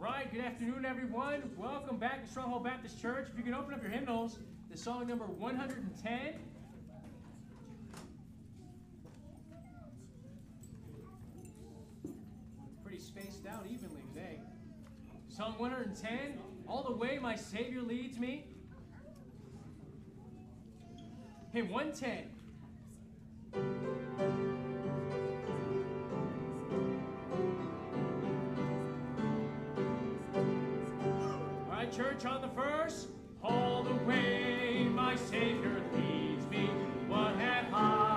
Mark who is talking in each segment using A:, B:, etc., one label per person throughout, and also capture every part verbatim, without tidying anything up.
A: right, good afternoon, everyone. Welcome back to Stronghold Baptist Church. If you can open up your hymnals, the song number one hundred ten. Pretty spaced out evenly today. Song one hundred ten, All the Way My Savior Leads Me. Hymn one ten. Church on the first. All the way my Savior leads me. What have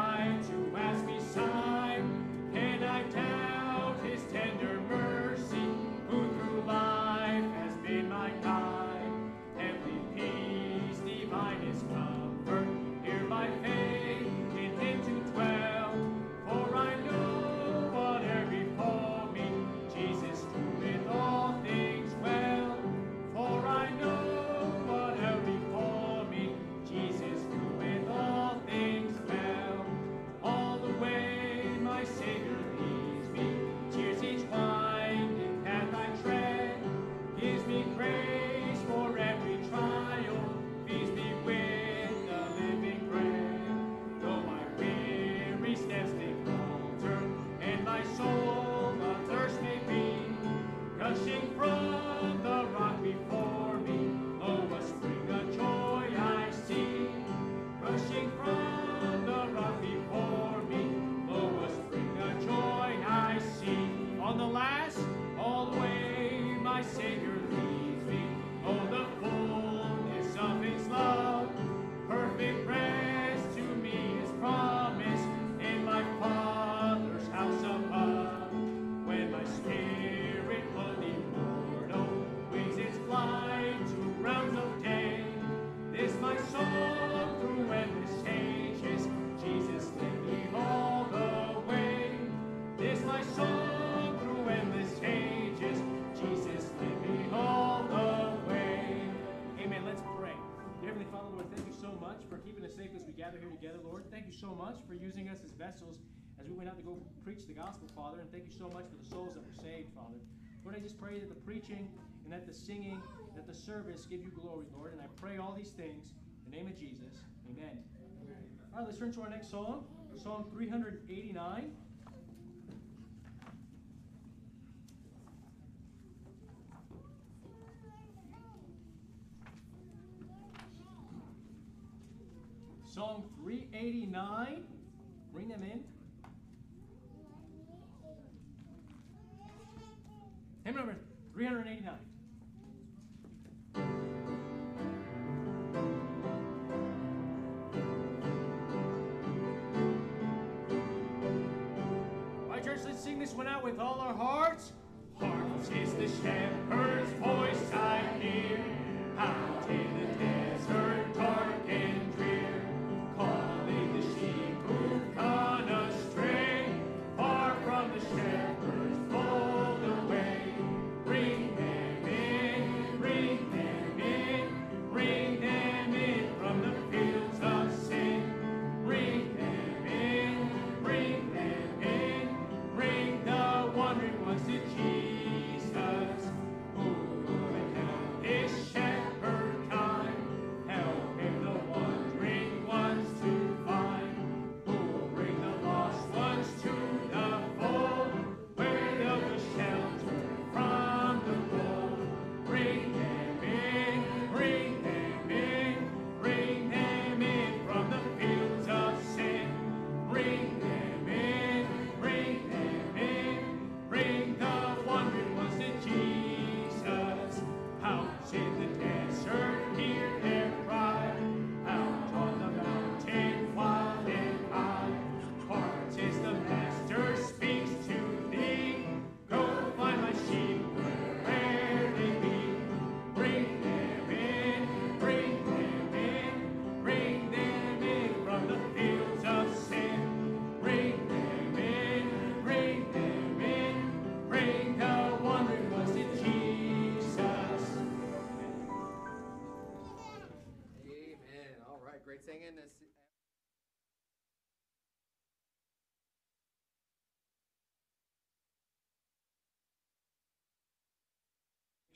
A: I to ask beside? Can I doubt His tender mercy, who through life has been my guide? Heavenly peace, divinest comfort, here by faith in Him to dwell. For I know whatever befall me, Jesus doeth all things well. For I know whatever befall me, Jesus doeth all things well. All the way my Savior leads me, cheers each winding path I tread, gives me grace for every trial, feeds me with the living bread. Though my weary steps may falter, and my soul athirst may be, gushing from the rock before me, oh, a spring of joy I see. Rushing from the rock before me, oh, a spring of joy I see. On the last, all the way my Savior leads me, oh, the fullness of His love, perfect rest to me is promised in my Father's house above. When my spirit unemoral wings its flight to realms of day, this my soul through endless stages, Jesus led me all the way. This my soul through endless stages, Jesus led me all the way. Amen. Let's pray. Dear Heavenly Father, Lord, thank you so much for keeping us safe as we gather here together, Lord. Thank you so much for using us as vessels as we went out to go preach the gospel, Father, and thank you so much for the souls that were saved, Father. Lord, I just pray that the preaching and that the singing, that the service give you glory, Lord, and I pray all these things in the name of Jesus. Amen. Amen. All right, let's turn to our next song, Song three hundred eighty-nine. Song three eighty-nine. Bring them in. Hymn number three hundred eighty-nine. All right, church, let's sing this one out with all our hearts. Hearts is the shepherd's voice I hear, out in the desert dark and drear, calling the sheep who've gone astray, far from the shepherd's fold away. Bring them in, bring them in, bring them in from the fields of sin. Bring them in, bring them in, bring the wandering ones to Jesus, who would help His shepherd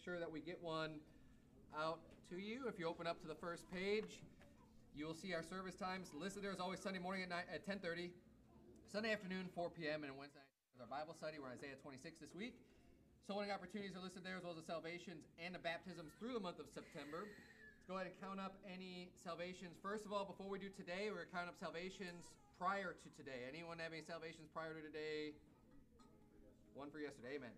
B: sure that we get one out to you. If you open up to the first page, you will see our service times listed there. As always, Sunday morning at, nine, at ten thirty, Sunday afternoon, four p.m., and Wednesday night is our Bible study. We're in Isaiah twenty-six this week. Soul winning opportunities are listed there, as well as the salvations and the baptisms through the month of September. Let's go ahead and count up any salvations. First of all, before we do today, we're going to count up salvations prior to today. Anyone have any salvations prior to today? One for yesterday. Amen.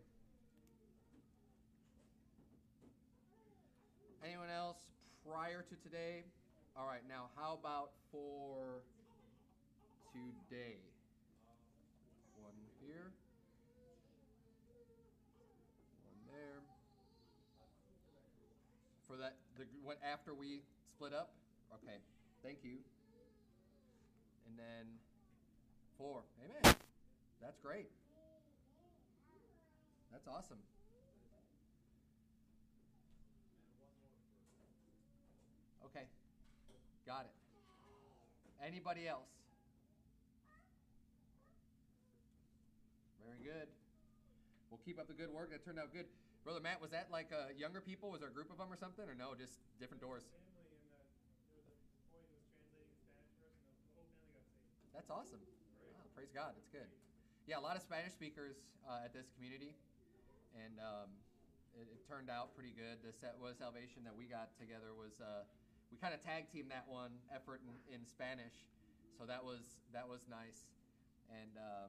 B: Anyone else prior to today? All right, now how about for today? One here. One there. For that, the what after we split up? Okay, thank you. And then four. Amen. That's great. That's awesome. Okay, got it. Anybody else? Very good. We'll keep up the good work. That turned out good. Brother Matt, was that like uh, younger people? Was there a group of them or something? Or no, just different doors?
C: Family, and uh, there was a boy who was translating in Spanish for us, and the whole family got saved.
B: That's awesome. Wow, praise God. It's good. Yeah, a lot of Spanish speakers uh, at this community, and um, it, it turned out pretty good. The set was salvation that we got together was uh, we kind of tag teamed that one effort in, in Spanish, so that was that was nice, and um,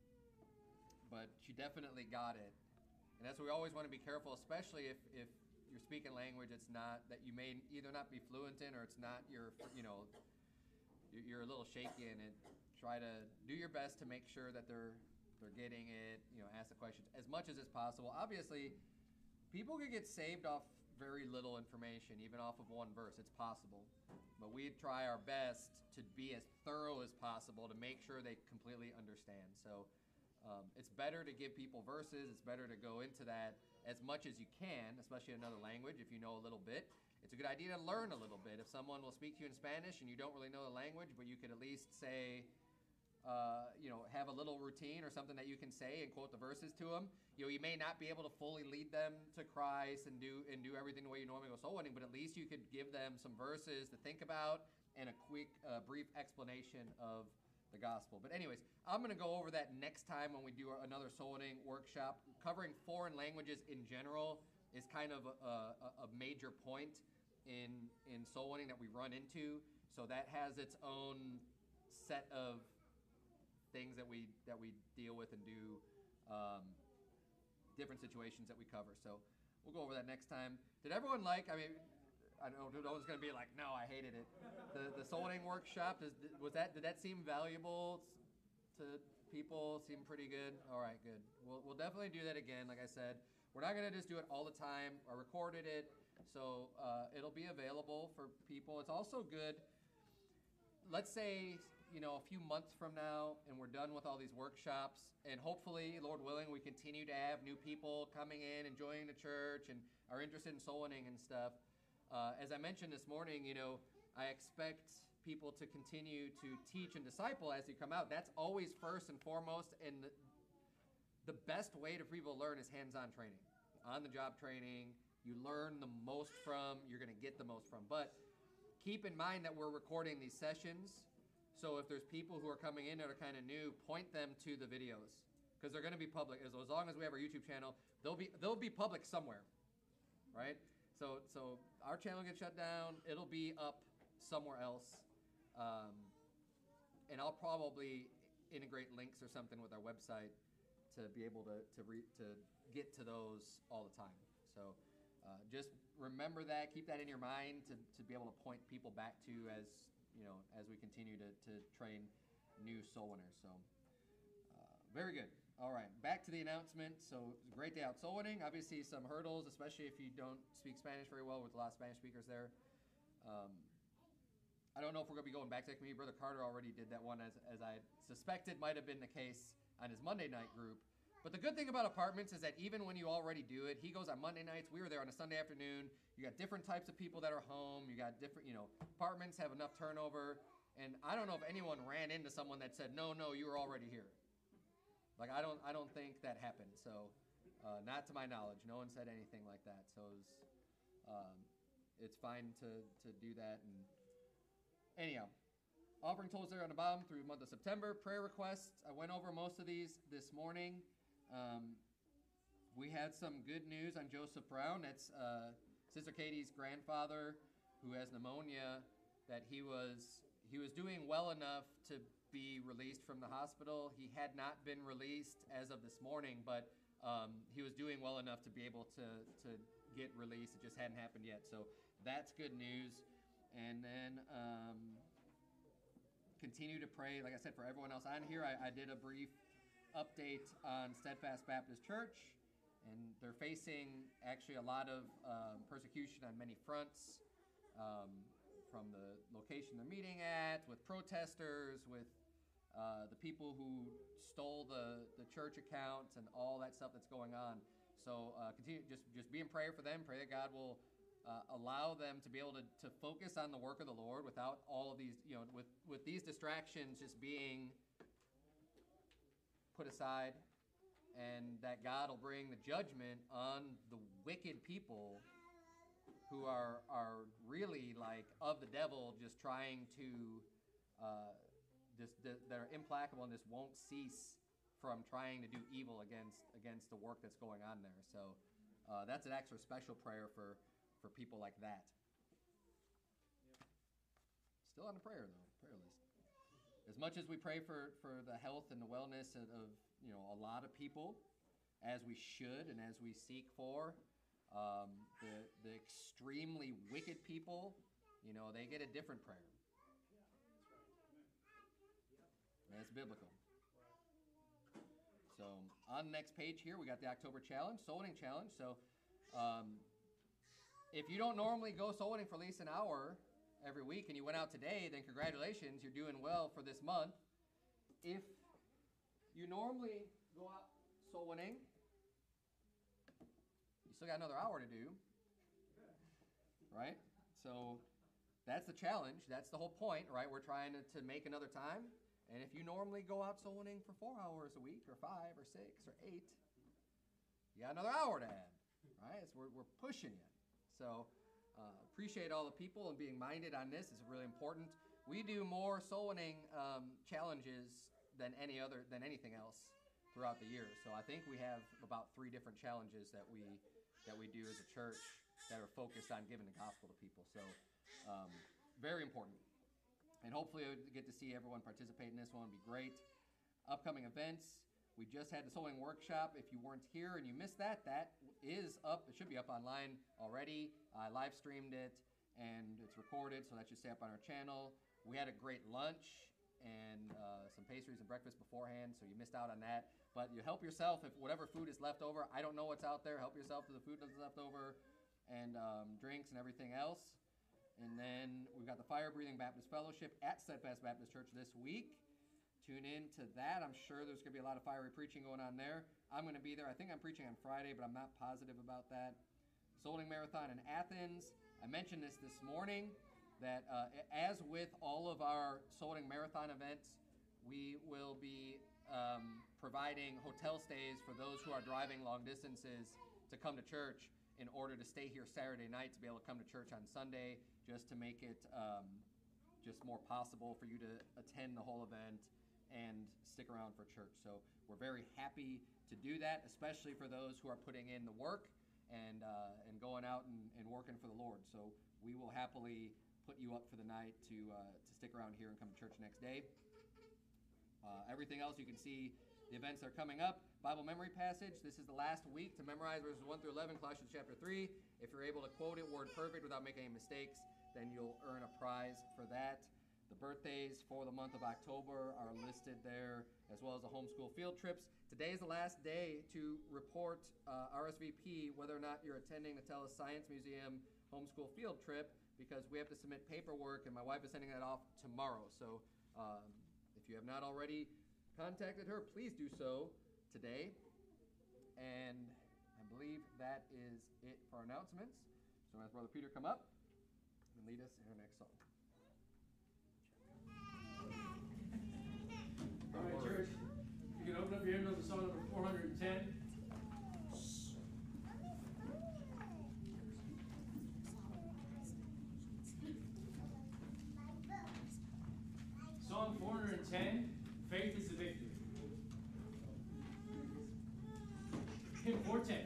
B: but she definitely got it, and that's what we always want to be careful, especially if if you're speaking language it's not that you may either not be fluent in or it's not your you know you're, you're a little shaky in it. Try to do your best to make sure that they're they're getting it. You know, ask the questions as much as is possible. Obviously, people can get saved off very little information, even off of one verse. It's possible. But we try our best to be as thorough as possible to make sure they completely understand. So um, it's better to give people verses. It's better to go into that as much as you can, especially in another language if you know a little bit. It's a good idea to learn a little bit. If someone will speak to you in Spanish and you don't really know the language, but you could at least say, Uh, you know, have a little routine or something that you can say and quote the verses to them. You know, you may not be able to fully lead them to Christ and do and do everything the way you normally go soul winning, but at least you could give them some verses to think about and a quick, uh, brief explanation of the gospel. But anyways, I'm going to go over that next time when we do another soul winning workshop. Covering foreign languages in general is kind of a, a, a major point in in soul winning that we run into. So that has its own set of things that we that we deal with and do, um, different situations that we cover. So we'll go over that next time. Did everyone like? I mean, I know no one's going to be like, no, I hated it. The the soul winning workshop, does, was that did that seem valuable to people? Seem pretty good. All right, good. We'll we'll definitely do that again. Like I said, we're not going to just do it all the time. I recorded it, so uh, it'll be available for people. It's also good. Let's say, you know, a few months from now and we're done with all these workshops, and hopefully, Lord willing, we continue to have new people coming in and joining the church and are interested in soul winning and stuff. Uh, as I mentioned this morning, you know, I expect people to continue to teach and disciple as you come out. That's always first and foremost, and the, the best way to people learn is hands-on training, on-the-job training. You learn the most from, you're going to get the most from. But keep in mind that we're recording these sessions, so if there's people who are coming in that are kind of new, point them to the videos, because they're going to be public. As, as long as we have our YouTube channel, they'll be they'll be public somewhere, right? So so our channel gets shut down, it'll be up somewhere else, um, and I'll probably integrate links or something with our website to be able to to re, to get to those all the time. So. Uh, just remember that, keep that in your mind to, to be able to point people back to as, you know, as we continue to, to train new soul winners. So, uh, very good. All right, back to the announcement. So, it was a great day out soul winning. Obviously, some hurdles, especially if you don't speak Spanish very well, with a lot of Spanish speakers there. Um, I don't know if we're going to be going back to that community. Brother Carter already did that one, as, as I suspected might have been the case on his Monday night group. But the good thing about apartments is that even when you already do it, he goes on Monday nights. We were there on a Sunday afternoon. You got different types of people that are home. You got different, you know, apartments have enough turnover. And I don't know if anyone ran into someone that said, no, no, you were already here. Like, I don't I don't think that happened. So Uh, not to my knowledge. No one said anything like that. So it was, um, it's fine to, to do that. And anyhow, offering totals there on the bottom through the month of September. Prayer requests. I went over most of these this morning. Um, we had some good news on Joseph Brown. That's uh, Sister Katie's grandfather who has pneumonia. That he was he was doing well enough to be released from the hospital. He had not been released as of this morning, but um, he was doing well enough to be able to to get released. It just hadn't happened yet. So that's good news. And then. Um, Continue to pray, like I said, for everyone else on here. I, I did a brief update on Steadfast Baptist Church, and they're facing actually a lot of um, persecution on many fronts, um, from the location they're meeting at, with protesters, with uh, the people who stole the, the church accounts, and all that stuff that's going on. So uh, continue, just just be in prayer for them. Pray that God will Uh, allow them to be able to, to focus on the work of the Lord without all of these, you know, with, with these distractions just being put aside, and that God will bring the judgment on the wicked people who are, are really like of the devil, just trying to, uh, just that are implacable and just won't cease from trying to do evil against, against the work that's going on there. So uh, that's an extra special prayer for for people like that. Yep. Still on the prayer though, prayer list. As much as we pray for, for the health and the wellness of, of you know a lot of people, as we should and as we seek for, um, the the extremely wicked people, you know, they get a different prayer. And it's biblical. So on the next page here, we got the October challenge, soul winning challenge. So. Um, If you don't normally go soul winning for at least an hour every week and you went out today, then congratulations, you're doing well for this month. If you normally go out soul winning, you still got another hour to do, right? So that's the challenge. That's the whole point, right? We're trying to, to make another time. And if you normally go out soul winning for four hours a week or five or six or eight, you got another hour to add, right? So we're, we're pushing you. So uh, appreciate all the people and being minded on this. It's really important. We do more soul winning um, challenges than any other than anything else throughout the year. So I think we have about three different challenges that we that we do as a church that are focused on giving the gospel to people. So um, very important. And hopefully I get to see everyone participate in this one. It'd be great. Upcoming events. We just had the soul winning workshop. If you weren't here and you missed that, that is up. It should be up online already. I live streamed it, and it's recorded, so that should stay up on our channel. We had a great lunch and uh, some pastries and breakfast beforehand, so you missed out on that. But you help yourself if whatever food is left over. I don't know what's out there. Help yourself to the food that's left over, and um, drinks and everything else. And then we've got the Fire Breathing Baptist Fellowship at Steadfast Baptist Church this week. Tune in to that. I'm sure there's going to be a lot of fiery preaching going on there. I'm going to be there. I think I'm preaching on Friday, but I'm not positive about that. Soul Winning Marathon in Athens. I mentioned this this morning, that uh, as with all of our Soul Winning Marathon events, we will be um, providing hotel stays for those who are driving long distances to come to church in order to stay here Saturday night to be able to come to church on Sunday, just to make it um, just more possible for you to attend the whole event and stick around for church. So we're very happy to do that, especially for those who are putting in the work and uh, and going out and, and working for the Lord. So we will happily put you up for the night to uh, to stick around here and come to church next day. Uh, everything else, you can see the events that are coming up. Bible memory passage. This is the last week to memorize verses one through eleven, Colossians chapter three. If you're able to quote it word perfect without making any mistakes, then you'll earn a prize for that. The birthdays for the month of October are listed there, as well as the homeschool field trips. Today is the last day to report uh, R S V P whether or not you're attending the TELUS Science Museum homeschool field trip, because we have to submit paperwork, and my wife is sending that off tomorrow. So um, if you have not already contacted her, please do so today. And I believe that is it for our announcements. So I'm going to have Brother Peter come up and lead us in our next song.
A: All right, church, you can open up your hymnal to song number four hundred ten. Hymn four ten.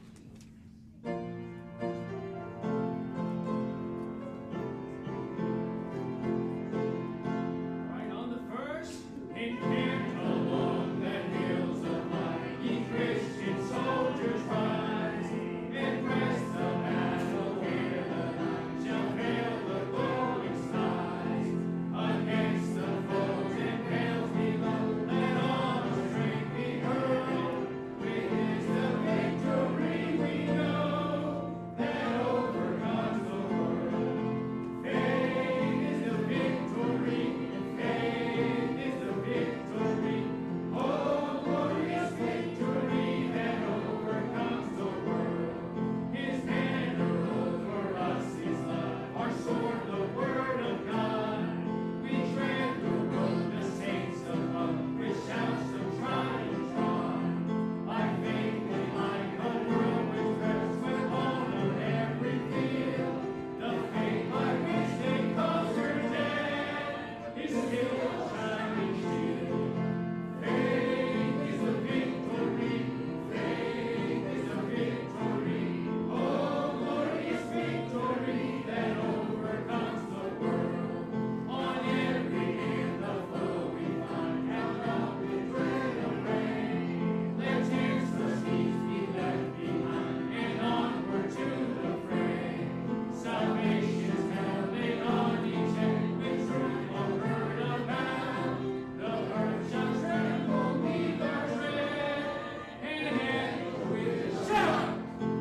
A: Right on the first, encamped along the hills of light, ye Christian soldiers rise, and press the battle where the night shall veil the glowing skies. Against the foes and pales below, let all our strength be hurled. With is the victory we know, that overcomes the world. Faith is the victory, faith is the victory. Oh, glorious victory that overcomes the world. His banner over us is love, our sword the word of God. We tread the road the saints above, with shouts of triumph drawn. By faith we light a world with thirst, with honor every field. The faith by which they conquer death is still a shining shield. Faith is the victory, faith is the victory. Oh, glorious victory that overcomes the world. On every hand the foe we find, held up with dread of rain. Let tears the steeds be left behind, and onward to the fray. Salvation's helmet on each head, with truth on word abound. The earth shall tremble beneath our tread, and echo with a shout.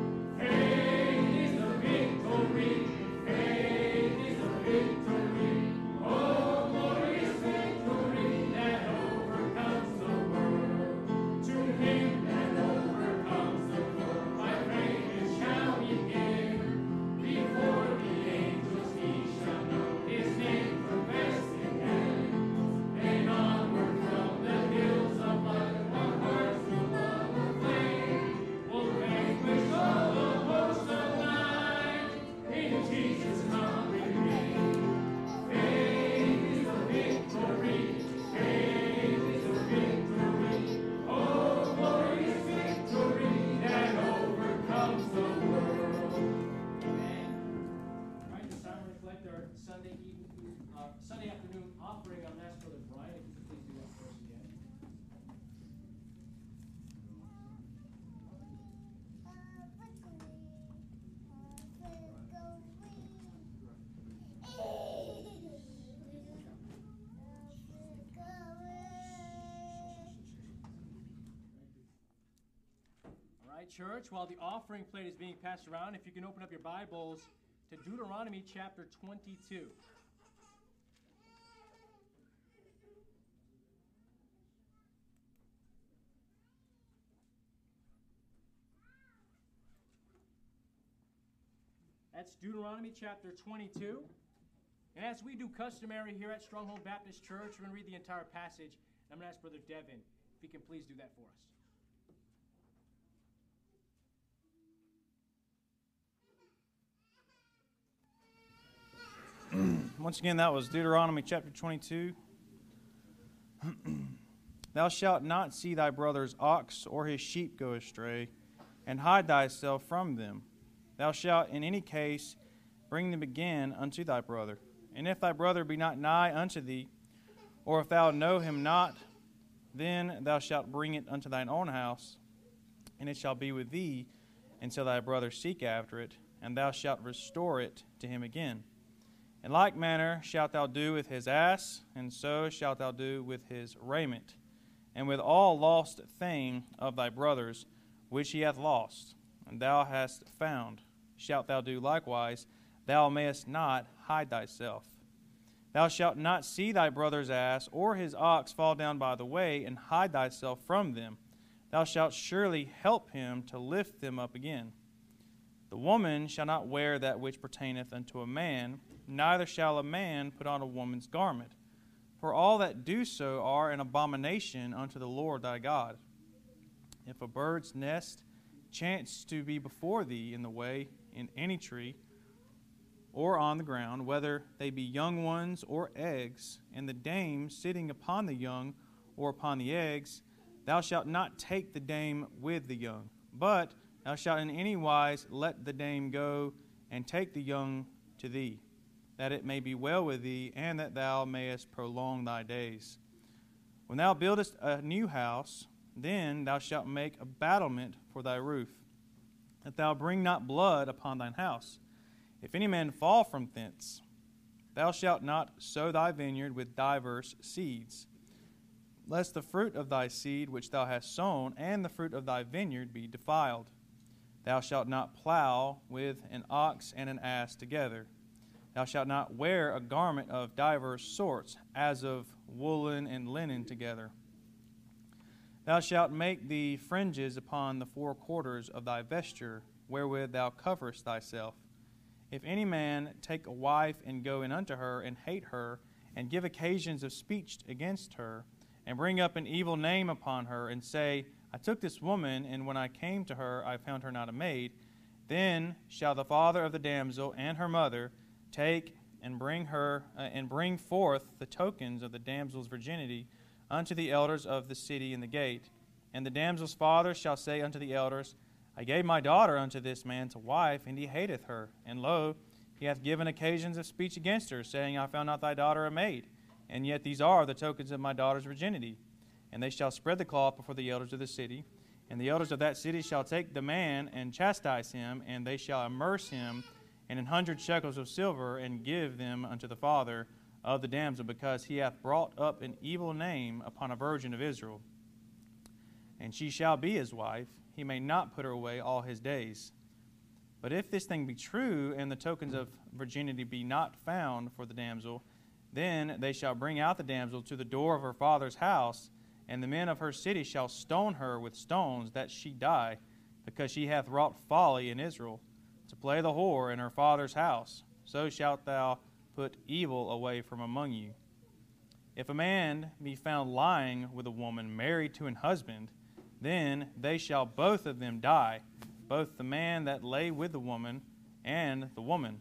A: Faith is the victory, faith is the victory. Oh, glorious victory that overcomes the world. To him that overcomes the foe, by faith it shall begin. Before the angels he shall know his name professed in heaven. And onward from the hills of light, our hearts will love aflame. Will vanquish all the hosts of night, in Jesus coming reign. Faith is the victory, faith is the victory. Oh, glorious victory that overcomes the world. Amen. All right, this time we reflect our Sunday evening, uh, Sunday afternoon offering. I'm going to ask Brother Brian if you could please do that for us again. All right, church, while the offering plate is being passed around, if you can open up your Bibles to Deuteronomy chapter twenty-two. That's Deuteronomy chapter twenty-two. And as we do customary here at Stronghold Baptist Church, we're going to read the entire passage. I'm going to ask Brother Devin if he can please do that for us.
D: Once again, that was Deuteronomy chapter twenty-two. Thou shalt not see thy brother's ox or his sheep go astray, and hide thyself from them. Thou shalt in any case bring them again unto thy brother. And if thy brother be not nigh unto thee, or if thou know him not, then thou shalt bring it unto thine own house, and it shall be with thee until thy brother seek after it, and thou shalt restore it to him again. In like manner shalt thou do with his ass, and so shalt thou do with his raiment, and with all lost thing of thy brother's, which he hath lost, and thou hast found, shalt thou do likewise. Thou mayest not hide thyself. Thou shalt not see thy brother's ass or his ox fall down by the way, and hide thyself from them. Thou shalt surely help him to lift them up again. The woman shall not wear that which pertaineth unto a man, neither shall a man put on a woman's garment. For all that do so are an abomination unto the Lord thy God. If a bird's nest chance to be before thee in the way, in any tree, or on the ground, whether they be young ones or eggs, and the dame sitting upon the young or upon the eggs, thou shalt not take the dame with the young, But thou shalt in any wise let the dame go, and take the young to thee, that it may be well with thee, and that thou mayest prolong thy days. When thou buildest a new house, then thou shalt make a battlement for thy roof, that thou bring not blood upon thine house. If any man fall from thence, thou shalt not sow thy vineyard with divers seeds, lest the fruit of thy seed which thou hast sown and the fruit of thy vineyard be defiled. Thou shalt not plow with an ox and an ass together. Thou shalt not wear a garment of divers sorts, as of woolen and linen together. Thou shalt make thee fringes upon the four quarters of thy vesture, wherewith thou coverest thyself. If any man take a wife and go in unto her, and hate her, and give occasions of speech against her, and bring up an evil name upon her, and say, I took this woman, and when I came to her, I found her not a maid, then shall the father of the damsel and her mother take and bring her uh, and bring forth the tokens of the damsel's virginity unto the elders of the city in the gate. And the damsel's father shall say unto the elders, I gave my daughter unto this man to wife, and he hateth her. And lo, he hath given occasions of speech against her, saying, I found not thy daughter a maid. And yet these are the tokens of my daughter's virginity. And they shall spread the cloth before the elders of the city. And the elders of that city shall take the man and chastise him, and they shall immerse him in an hundred shekels of silver, and give them unto the father of the damsel, because he hath brought up an evil name upon a virgin of Israel. And she shall be his wife, he may not put her away all his days. But if this thing be true, and the tokens of virginity be not found for the damsel, then they shall bring out the damsel to the door of her father's house, and the men of her city shall stone her with stones, that she die, because she hath wrought folly in Israel, to play the whore in her father's house. So shalt thou put evil away from among you. If a man be found lying with a woman married to an husband, then they shall both of them die, both the man that lay with the woman and the woman.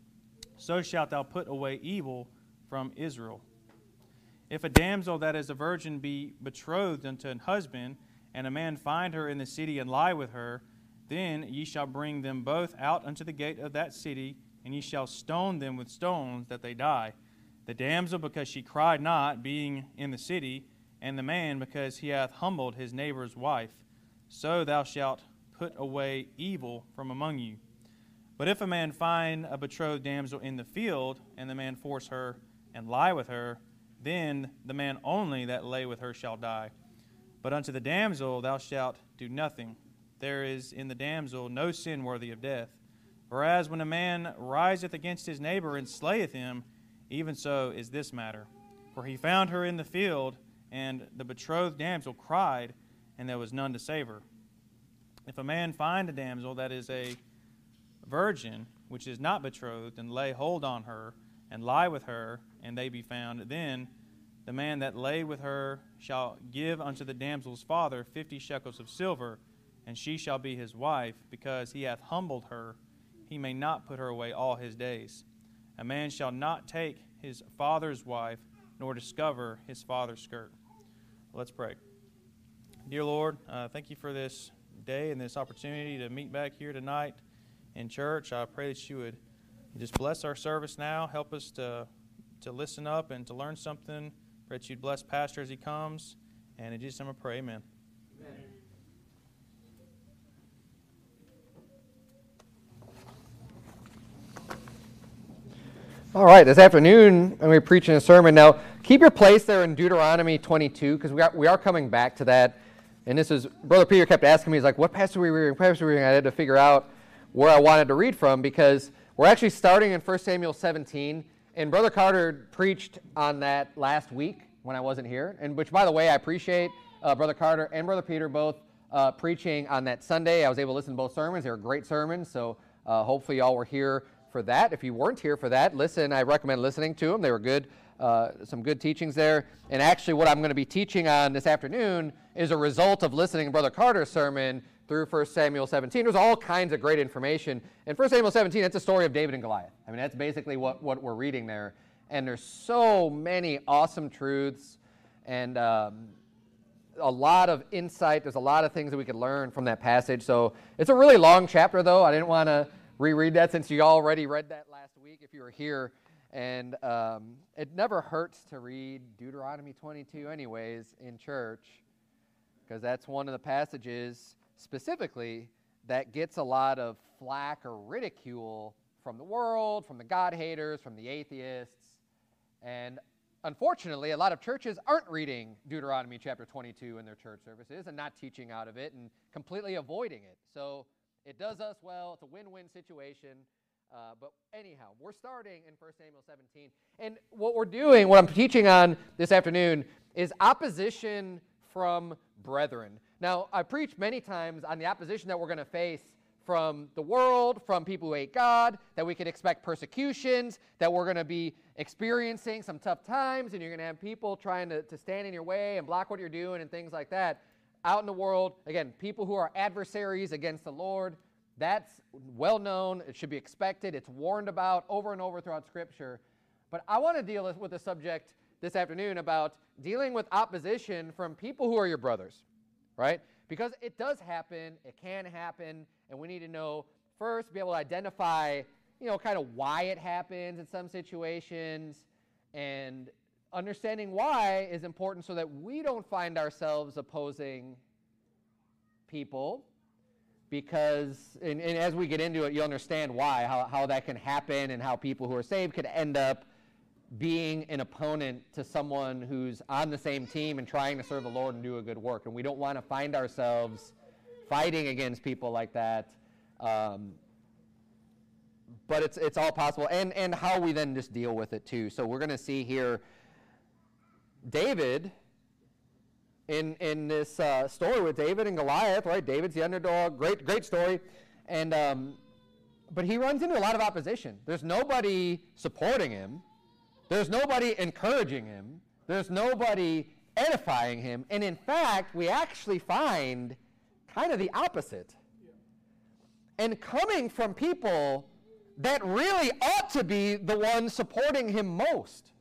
D: So shalt thou put away evil from Israel. If a damsel that is a virgin be betrothed unto an husband, and a man find her in the city and lie with her, then ye shall bring them both out unto the gate of that city, and ye shall stone them with stones, that they die. The damsel, because she cried not, being in the city, and the man, because he hath humbled his neighbor's wife. So thou shalt put away evil from among you. But if a man find a betrothed damsel in the field, and the man force her and lie with her, then the man only that lay with her shall die. But unto the damsel thou shalt do nothing. There is in the damsel no sin worthy of death. Whereas when a man riseth against his neighbor and slayeth him, even so is this matter. For he found her in the field, and the betrothed damsel cried, and there was none to save her. If a man find a damsel that is a virgin, which is not betrothed, and lay hold on her, and lie with her, and they be found, then the man that lay with her shall give unto the damsel's father fifty shekels of silver, and she shall be his wife, because he hath humbled her. He may not put her away all his days. A man shall not take his father's wife, nor discover his father's skirt. Let's pray. Dear Lord, uh, thank you for this day and this opportunity to meet back here tonight in church. I pray that you would just bless our service now. Help us to, to listen up and to learn something. Pray that you'd bless Pastor as he comes. And in Jesus' name I pray, amen.
B: Amen.
E: All right, this afternoon I'm going to be preaching a sermon. Now, keep your place there in Deuteronomy twenty-two, because we are, we are coming back to that. And this is, Brother Peter kept asking me, he's like, what passage are we reading? What passage are we reading? I had to figure out where I wanted to read from, because we're actually starting in First Samuel seventeen. And Brother Carter preached on that last week when I wasn't here, and which, by the way, I appreciate uh, Brother Carter and Brother Peter both uh, preaching on that Sunday. I was able to listen to both sermons. They were great sermons, so uh, hopefully y'all were here for that. If you weren't here for that, listen. I recommend listening to them. They were good, uh, some good teachings there. And actually what I'm going to be teaching on this afternoon is a result of listening to Brother Carter's sermon through First Samuel seventeen. There's all kinds of great information. In First Samuel seventeen, it's a story of David and Goliath. I mean, that's basically what, what we're reading there. And there's so many awesome truths. And um, a lot of insight. There's a lot of things that we could learn from that passage. So it's a really long chapter, though. I didn't want to reread that since you already read that last week if you were here. And um, it never hurts to read Deuteronomy twenty-two anyways in church, because that's one of the passages specifically that gets a lot of flack or ridicule from the world, from the God haters, from the atheists. And unfortunately, a lot of churches aren't reading Deuteronomy chapter twenty-two in their church services and not teaching out of it and completely avoiding it. So it does us well. It's a win-win situation. Uh, but anyhow, we're starting in First Samuel seventeen. And what we're doing, what I'm teaching on this afternoon, is opposition from brethren. Now, I've preached many times on the opposition that we're going to face from the world, from people who hate God, that we could expect persecutions, that we're going to be experiencing some tough times, and you're going to have people trying to, to stand in your way and block what you're doing and things like that. Out in the world, again, people who are adversaries against the Lord, that's well known. It should be expected. It's warned about over and over throughout Scripture. But I want to deal with the subject this afternoon about dealing with opposition from people who are your brothers, right? Because it does happen, it can happen, and we need to know first, be able to identify, you know, kind of why it happens in some situations, and understanding why is important so that we don't find ourselves opposing people. Because, and, and as we get into it, you'll understand why, how, how that can happen, and how people who are saved could end up being an opponent to someone who's on the same team and trying to serve the Lord and do a good work. And we don't want to find ourselves fighting against people like that. Um, but it's it's all possible. And, and how we then just deal with it, too. So we're going to see here David... In, in this uh, story with David and Goliath, right? David's the underdog, great great story, and um, but he runs into a lot of opposition. There's nobody supporting him. There's nobody encouraging him. There's nobody edifying him. And in fact, we actually find kind of the opposite. And coming from people that really ought to be the ones supporting him most.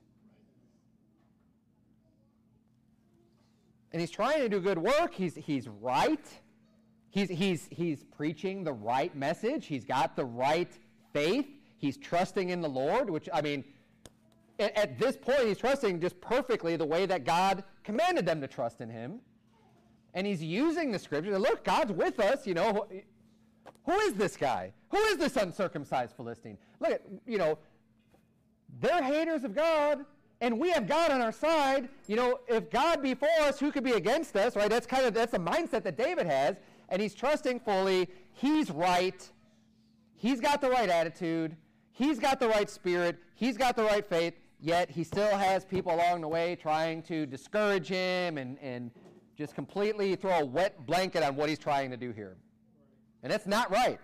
E: And he's trying to do good work. He's, he's right. He's, he's, he's preaching the right message. He's got the right faith. He's trusting in the Lord, which, I mean, at, at this point, he's trusting just perfectly the way that God commanded them to trust in him. And he's using the scripture. Look, God's with us, you know. Who is this guy? Who is this uncircumcised Philistine? Look at, you know, they're haters of God. And we have God on our side. You know, if God be for us, who could be against us, right? That's kind of, that's the mindset that David has. And he's trusting fully. He's right. He's got the right attitude. He's got the right spirit. He's got the right faith. Yet he still has people along the way trying to discourage him and, and just completely throw a wet blanket on what he's trying to do here. And that's not right.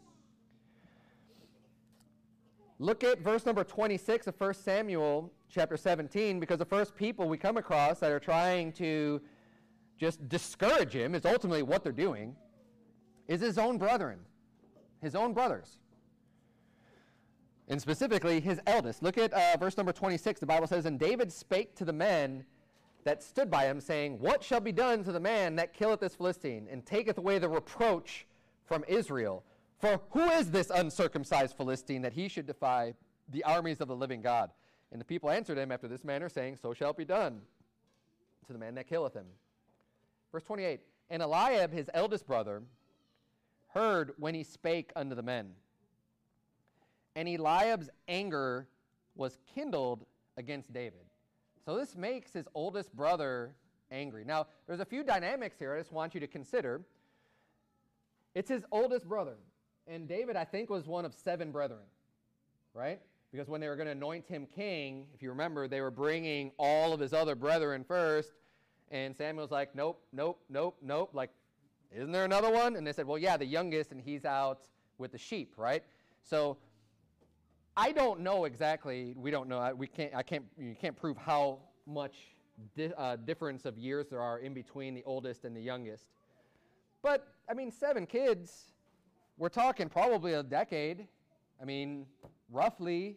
E: Look at verse number twenty-six of First Samuel chapter seventeen, because the first people we come across that are trying to just discourage him is ultimately what they're doing, is his own brethren, his own brothers. And specifically, his eldest. Look at uh, verse number twenty-six. The Bible says, "And David spake to the men that stood by him, saying, What shall be done to the man that killeth this Philistine, and taketh away the reproach from Israel? For who is this uncircumcised Philistine that he should defy the armies of the living God? And the people answered him after this manner, saying, So shall it be done to the man that killeth him." Verse twenty-eight, "And Eliab, his eldest brother, heard when he spake unto the men. And Eliab's anger was kindled against David." So this makes his oldest brother angry. Now, there's a few dynamics here I just want you to consider. It's his oldest brother. And David, I think, was one of seven brethren, right? Because when they were going to anoint him king, if you remember, they were bringing all of his other brethren first. And Samuel's like, nope, nope, nope, nope. Like, isn't there another one? And they said, well, yeah, the youngest, and he's out with the sheep, right? So I don't know exactly. We don't know. I, we can't. I can't. You can't prove how much di- uh, difference of years there are in between the oldest and the youngest. But I mean, seven kids. We're talking probably a decade. I mean,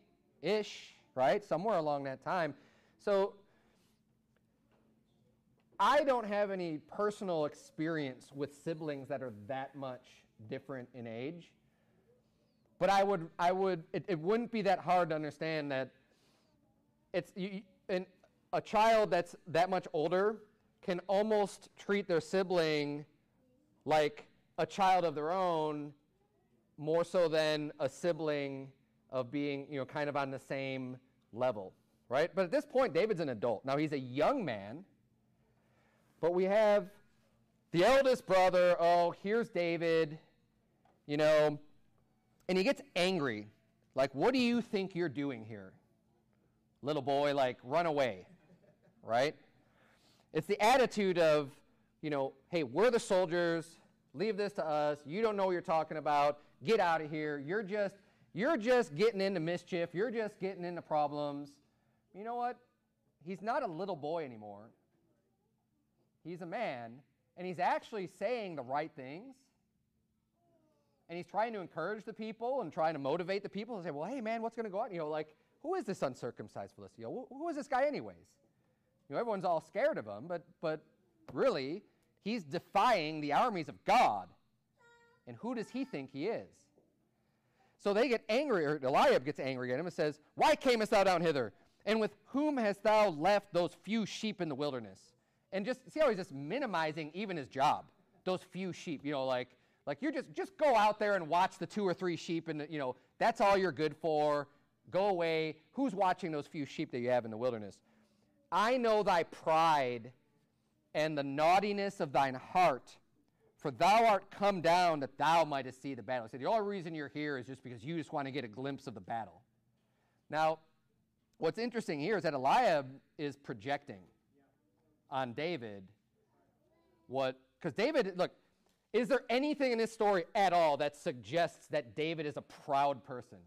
E: roughly-ish, right? Somewhere along that time. So I don't have any personal experience with siblings that are that much different in age. But I would, I would, it, it wouldn't be that hard to understand that it's, you, an, a child that's that much older can almost treat their sibling like a child of their own, more so than a sibling of being, you know, kind of on the same level, right? But at this point, David's an adult. Now, he's a young man, but we have the eldest brother. Oh, here's David, you know, and he gets angry. Like, what do you think you're doing here? Little boy, like, run away, right? It's the attitude of, you know, hey, we're the soldiers. Leave this to us. You don't know what you're talking about. Get out of here. You're just, you're just getting into mischief. You're just getting into problems. You know what? He's not a little boy anymore. He's a man, and he's actually saying the right things. And he's trying to encourage the people and trying to motivate the people and say, well, hey, man, what's going to go on? You know, like, who is this uncircumcised Philistine? You know, who, who is this guy anyways? You know, everyone's all scared of him, but but really, he's defying the armies of God. And who does he think he is? So they get angry, or Eliab gets angry at him and says, why camest thou down hither? And with whom hast thou left those few sheep in the wilderness? And just see how he's just minimizing even his job. Those few sheep, you know, like, like you're just, just go out there and watch the two or three sheep, and, you know, that's all you're good for. Go away. Who's watching those few sheep that you have in the wilderness? I know thy pride and the naughtiness of thine heart, for thou art come down that thou mightest see the battle. He said, the only reason you're here is just because you just want to get a glimpse of the battle. Now, what's interesting here is that Eliab is projecting on David what, because David, look, is there anything in this story at all that suggests that David is a proud person?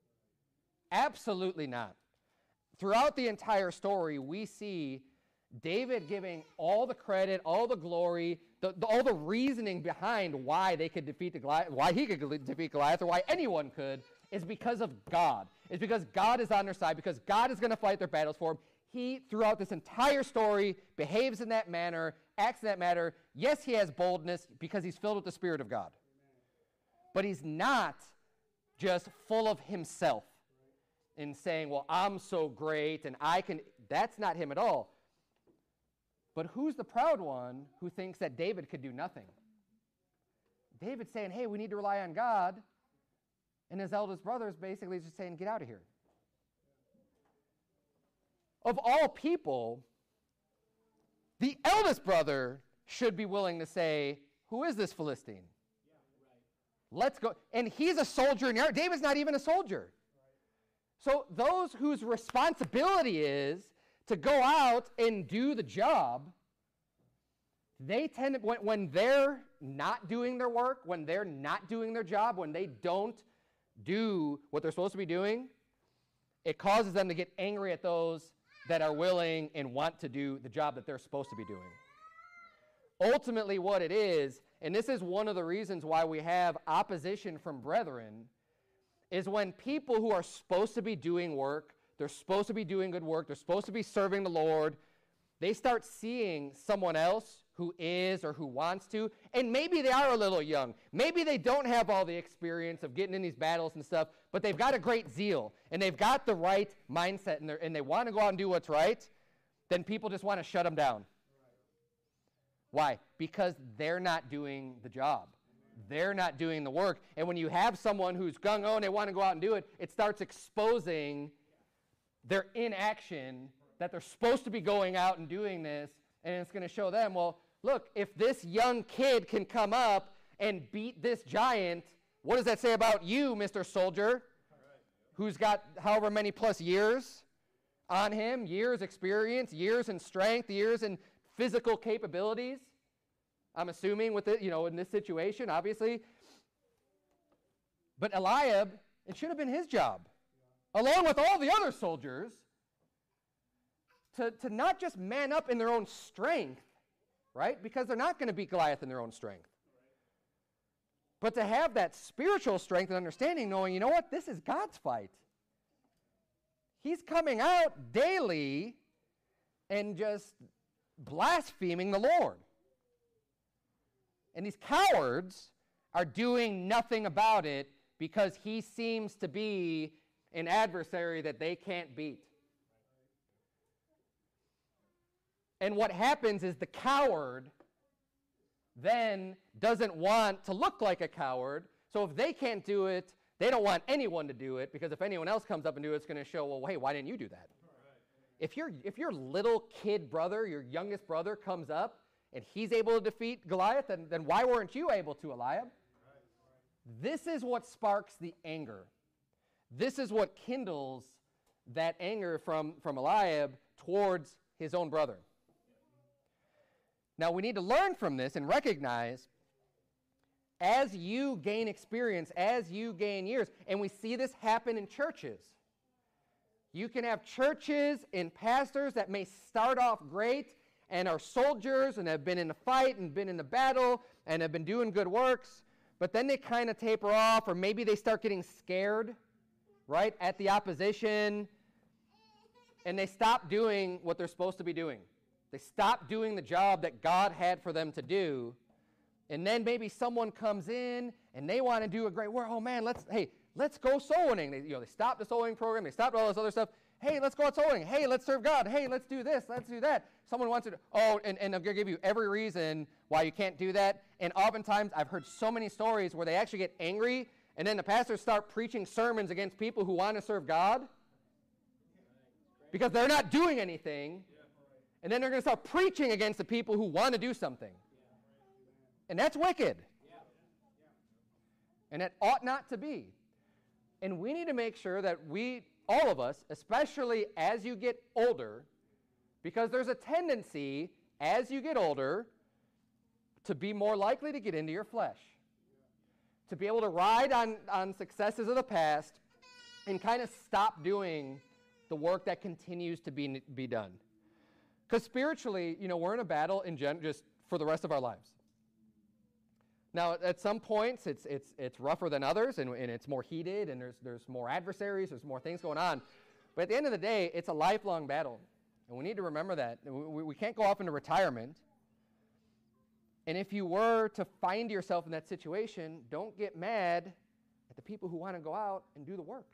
E: Absolutely not. Throughout the entire story, we see David giving all the credit, all the glory, the, the, all the reasoning behind why they could defeat the Goliath, why he could defeat Goliath, or why anyone could, is because of God. It's because God is on their side, because God is going to fight their battles for them. He, throughout this entire story, behaves in that manner, acts in that manner. Yes, he has boldness because he's filled with the Spirit of God. But he's not just full of himself in saying, well, I'm so great and I can. That's not him at all. But who's the proud one who thinks that David could do nothing? David's saying, hey, we need to rely on God. And his eldest brother is basically just saying, get out of here. Of all people, the eldest brother should be willing to say, who is this Philistine? Yeah, right. Let's go. And he's a soldier in the army. David's not even a soldier. Right. So those whose responsibility is to go out and do the job, they tend to, when, when they're not doing their work, when they're not doing their job, when they don't do what they're supposed to be doing, it causes them to get angry at those that are willing and want to do the job that they're supposed to be doing. Ultimately, what it is, and this is one of the reasons why we have opposition from brethren, is when people who are supposed to be doing work, they're supposed to be doing good work, they're supposed to be serving the Lord, they start seeing someone else who is or who wants to, and maybe they are a little young. Maybe they don't have all the experience of getting in these battles and stuff, but they've got a great zeal, and they've got the right mindset, and, and they want to go out and do what's right, then people just want to shut them down. Why? Because they're not doing the job. They're not doing the work. And when you have someone who's gung-ho and they want to go out and do it, it starts exposing their inaction, that they're supposed to be going out and doing this, and it's going to show them, well, look, if this young kid can come up and beat this giant, what does that say about you, Mister Soldier, right, who's got however many plus years on him, years experience, years in strength, years in physical capabilities? I'm assuming with it, you know, in this situation, obviously. But Eliab, it should have been his job, along with all the other soldiers, to, to not just man up in their own strength, right? Because they're not going to beat Goliath in their own strength. But to have that spiritual strength and understanding, knowing, you know what, this is God's fight. He's coming out daily and just blaspheming the Lord. And these cowards are doing nothing about it because he seems to be an adversary that they can't beat. And what happens is the coward then doesn't want to look like a coward. So if they can't do it, they don't want anyone to do it, because if anyone else comes up and do it, it's going to show, well, hey, why didn't you do that? If, your if your little kid brother, your youngest brother, comes up and he's able to defeat Goliath, then, then why weren't you able to, Eliab? This is what sparks the anger. This is what kindles that anger from, from Eliab towards his own brother. Now, we need to learn from this and recognize, as you gain experience, as you gain years, and we see this happen in churches. You can have churches and pastors that may start off great and are soldiers and have been in the fight and been in the battle and have been doing good works, but then they kind of taper off, or maybe they start getting scared, right, at the opposition, and they stop doing what they're supposed to be doing. They stop doing the job that God had for them to do, and then maybe someone comes in and they want to do a great work. Oh man, let's hey, let's go soul winning. They, you know, they stopped the soul winning program. They stopped all this other stuff. Hey, let's go out soul winning. Hey, let's serve God. Hey, let's do this. Let's do that. Someone wants to. Oh, and, and I'm gonna give you every reason why you can't do that. And oftentimes, I've heard so many stories where they actually get angry, and then the pastors start preaching sermons against people who want to serve God because they're not doing anything. And then they're going to start preaching against the people who want to do something. And that's wicked. And that ought not to be. And we need to make sure that we, all of us, especially as you get older, because there's a tendency, as you get older, to be more likely to get into your flesh. To be able to ride on, on successes of the past and kind of stop doing the work that continues to be, be done. Because spiritually, you know, we're in a battle in gen- just for the rest of our lives. Now, at some points, it's it's it's rougher than others, and, and it's more heated, and there's there's more adversaries, there's more things going on. But at the end of the day, it's a lifelong battle, and we need to remember that. We, we can't go off into retirement. And if you were to find yourself in that situation, don't get mad at the people who want to go out and do the work.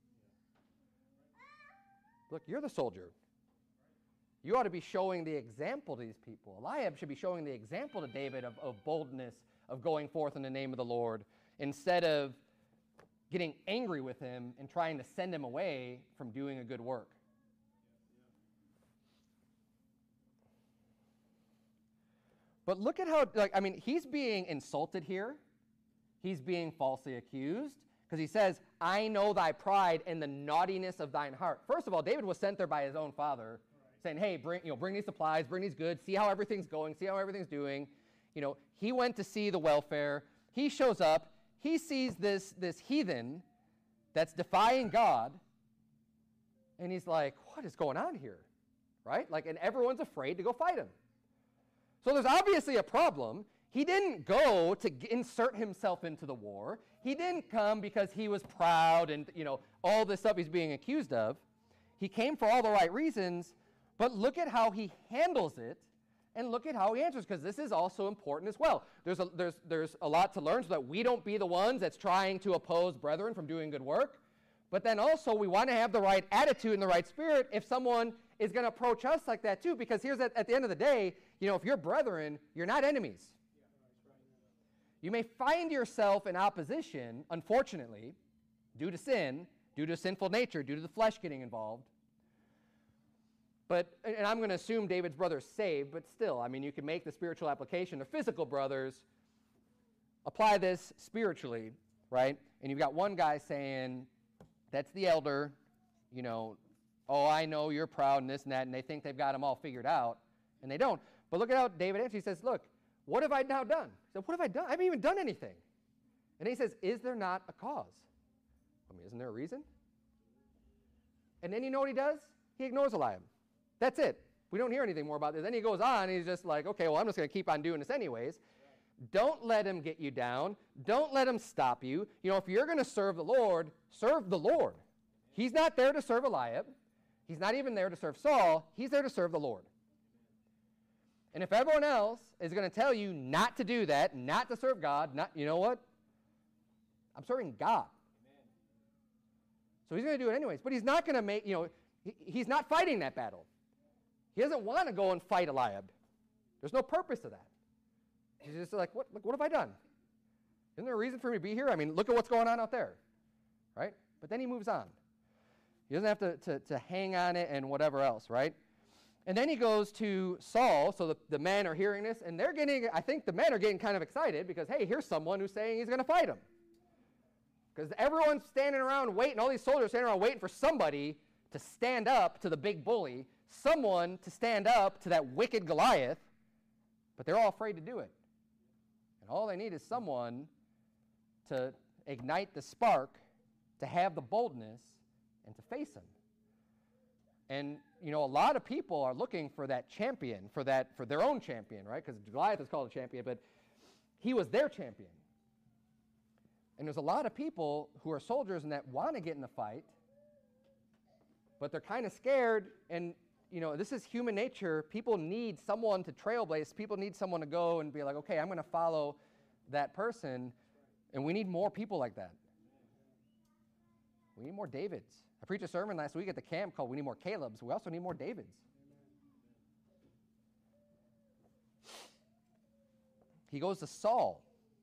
E: Look, you're the soldier. You ought to be showing the example to these people. Eliab should be showing the example to David of, of boldness, of going forth in the name of the Lord, instead of getting angry with him and trying to send him away from doing a good work. But look at how, like, I mean, he's being insulted here. He's being falsely accused, because he says, I know thy pride and the naughtiness of thine heart. First of all, David was sent there by his own father, saying, hey, bring, you know, bring these supplies, bring these goods, see how everything's going, see how everything's doing. You know, he went to see the welfare. He shows up. He sees this, this heathen that's defying God, and he's like, what is going on here? Right? Like, and everyone's afraid to go fight him. So there's obviously a problem. He didn't go to g- insert himself into the war. He didn't come because he was proud and, you know, all this stuff he's being accused of. He came for all the right reasons. But look at how he handles it, and look at how he answers, because this is also important as well. There's a, there's, there's a lot to learn so that we don't be the ones that's trying to oppose brethren from doing good work. But then also we want to have the right attitude and the right spirit if someone is going to approach us like that too, because here's at, at the end of the day, you know, if you're brethren, you're not enemies. You may find yourself in opposition, unfortunately, due to sin, due to sinful nature, due to the flesh getting involved. But, and I'm going to assume David's brother's saved, but still, I mean, you can make the spiritual application. The physical brothers apply this spiritually, right? And you've got one guy saying, that's the elder, you know, oh, I know you're proud and this and that, and they think they've got them all figured out, and they don't. But look at how David answers. He says, look, what have I now done? He said, what have I done? I haven't even done anything. And he says, is there not a cause? I mean, isn't there a reason? And then you know what he does? He ignores Eliab. That's it. We don't hear anything more about this. Then he goes on, and he's just like, okay, well, I'm just going to keep on doing this anyways. Don't let him get you down. Don't let him stop you. You know, if you're going to serve the Lord, serve the Lord. He's not there to serve Eliab. He's not even there to serve Saul. He's there to serve the Lord. And if everyone else is going to tell you not to do that, not to serve God, not, you know what? I'm serving God. So he's going to do it anyways. But he's not going to make, you know, he, he's not fighting that battle. He doesn't want to go and fight Eliab. There's no purpose to that. He's just like, what, look, what have I done? Isn't there a reason for me to be here? I mean, look at what's going on out there, right? But then he moves on. He doesn't have to, to, to hang on it and whatever else, right? And then he goes to Saul, so the, the men are hearing this, and they're getting, I think the men are getting kind of excited because, hey, here's someone who's saying he's going to fight him. Because everyone's standing around waiting, all these soldiers are standing around waiting for somebody to stand up to the big bully, someone to stand up to that wicked Goliath, but they're all afraid to do it. And all they need is someone to ignite the spark, to have the boldness, and to face him. And, you know, a lot of people are looking for that champion, for that, for their own champion, right? Because Goliath is called a champion, but he was their champion. And there's a lot of people who are soldiers and that want to get in the fight, but they're kind of scared. And, you know, this is human nature. People need someone to trailblaze. People need someone to go and be like, okay, I'm going to follow that person. And we need more people like that. We need more Davids. I preached a sermon last week at the camp called We Need More Calebs. We also need more Davids. He goes to Saul.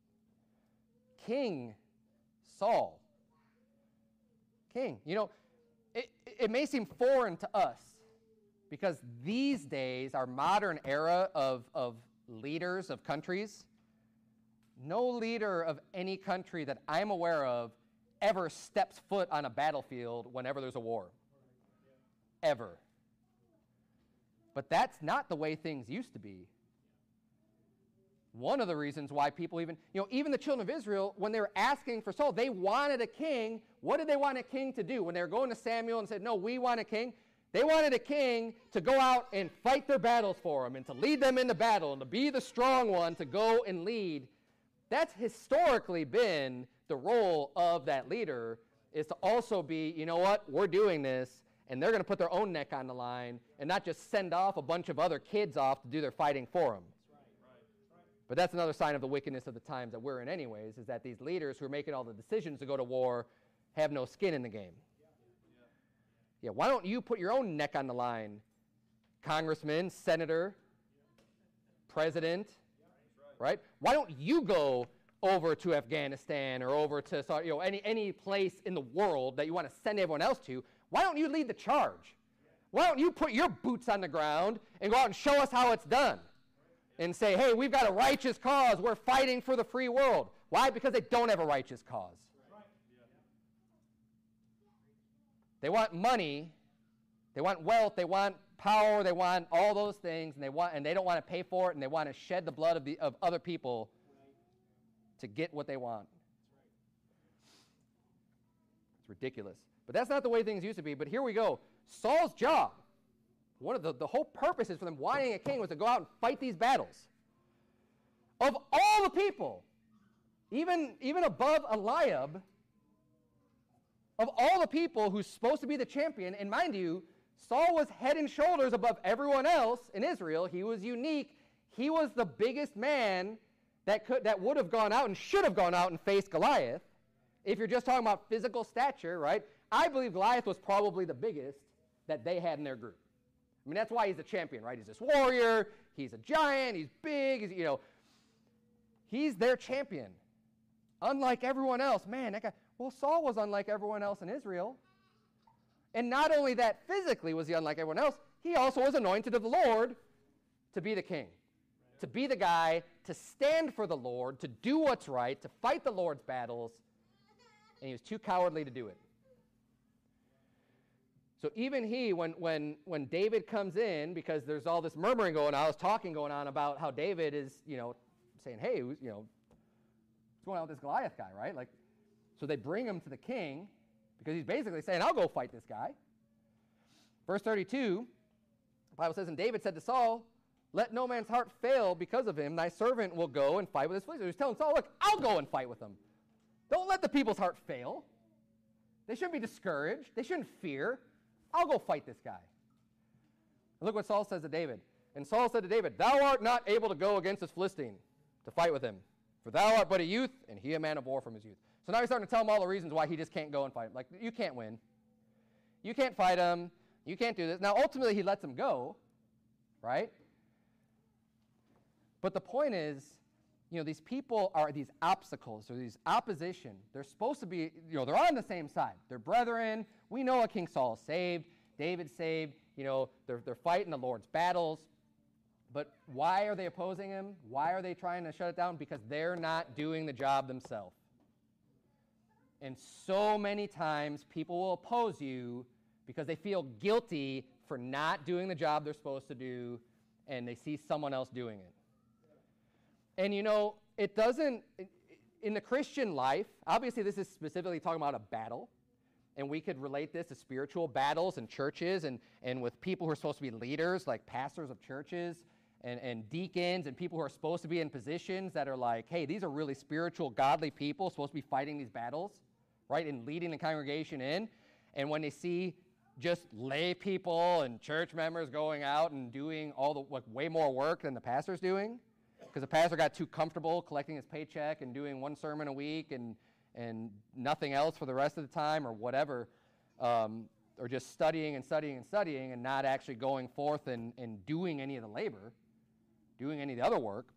E: King Saul. King. You know, it, it may seem foreign to us because these days, our modern era of, of leaders of countries, no leader of any country that I'm aware of ever steps foot on a battlefield whenever there's a war. Ever. But that's not the way things used to be. One of the reasons why people even, you know, even the children of Israel, when they were asking for Saul, they wanted a king. What did they want a king to do? When they were going to Samuel and said, no, we want a king, they wanted a king to go out and fight their battles for them and to lead them into battle and to be the strong one to go and lead. That's historically been the role of that leader, is to also be, you know what, we're doing this, and they're going to put their own neck on the line and not just send off a bunch of other kids off to do their fighting for them. But that's another sign of the wickedness of the times that we're in anyways, is that these leaders who are making all the decisions to go to war have no skin in the game. Yeah, why don't you put your own neck on the line, congressman, senator, president, right? Why don't you go over to Afghanistan or over to, you know, any, any place in the world that you want to send everyone else to? Why don't you lead the charge? Why don't you put your boots on the ground and go out and show us how it's done? And say, hey, we've got a righteous cause. We're fighting for the free world. Why? Because they don't have a righteous cause. They want money. They want wealth. They want power. They want all those things, and they want, and they don't want to pay for it, and they want to shed the blood of, the, of other people to get what they want. It's ridiculous. But that's not the way things used to be. But here we go. Saul's job, one of the, the whole purposes for them wanting a king was to go out and fight these battles. Of all the people, even, even above Eliab, of all the people who's supposed to be the champion, and mind you, Saul was head and shoulders above everyone else in Israel. He was unique. He was the biggest man that could that would have gone out and should have gone out and faced Goliath. If you're just talking about physical stature, right? I believe Goliath was probably the biggest that they had in their group. I mean, that's why he's a champion, right? He's this warrior. He's a giant. He's big. He's, you know, he's their champion. Unlike everyone else. Man, that guy, well, Saul was unlike everyone else in Israel. And not only that, physically was he unlike everyone else, he also was anointed of the Lord to be the king, to be the guy, to stand for the Lord, to do what's right, to fight the Lord's battles, and he was too cowardly to do it. So even he, when, when, when David comes in, because there's all this murmuring going on, I was talking going on about how David is, you know, saying, hey, you know, what's going on with this Goliath guy, right? Like, so they bring him to the king, because he's basically saying, I'll go fight this guy. Verse thirty-two, the Bible says, and David said to Saul, let no man's heart fail because of him. Thy servant will go and fight with his Philistines. He's telling Saul, look, I'll go and fight with them. Don't let the people's heart fail. They shouldn't be discouraged. They shouldn't fear. I'll go fight this guy. And look what Saul says to David. And Saul said to David, thou art not able to go against this Philistine to fight with him, for thou art but a youth, and he a man of war from his youth. So now he's starting to tell him all the reasons why he just can't go and fight him. Like, you can't win. You can't fight him. You can't do this. Now, ultimately, he lets him go, right? But the point is, you know, these people are these obstacles or these opposition. They're supposed to be, you know, they're on the same side. They're brethren. We know a King Saul is saved. David's saved. You know, they're, they're fighting the Lord's battles. But why are they opposing him? Why are they trying to shut it down? Because they're not doing the job themselves. And so many times people will oppose you because they feel guilty for not doing the job they're supposed to do, and they see someone else doing it. And you know, it doesn't, in the Christian life, obviously this is specifically talking about a battle, and we could relate this to spiritual battles in churches and, and with people who are supposed to be leaders, like pastors of churches and, and deacons and people who are supposed to be in positions that are like, hey, these are really spiritual, godly people supposed to be fighting these battles, right, and leading the congregation in. And when they see just lay people and church members going out and doing all the like way more work than the pastor's doing, because the pastor got too comfortable collecting his paycheck and doing one sermon a week and and nothing else for the rest of the time or whatever, um, or just studying and studying and studying and not actually going forth and, and doing any of the labor, doing any of the other work,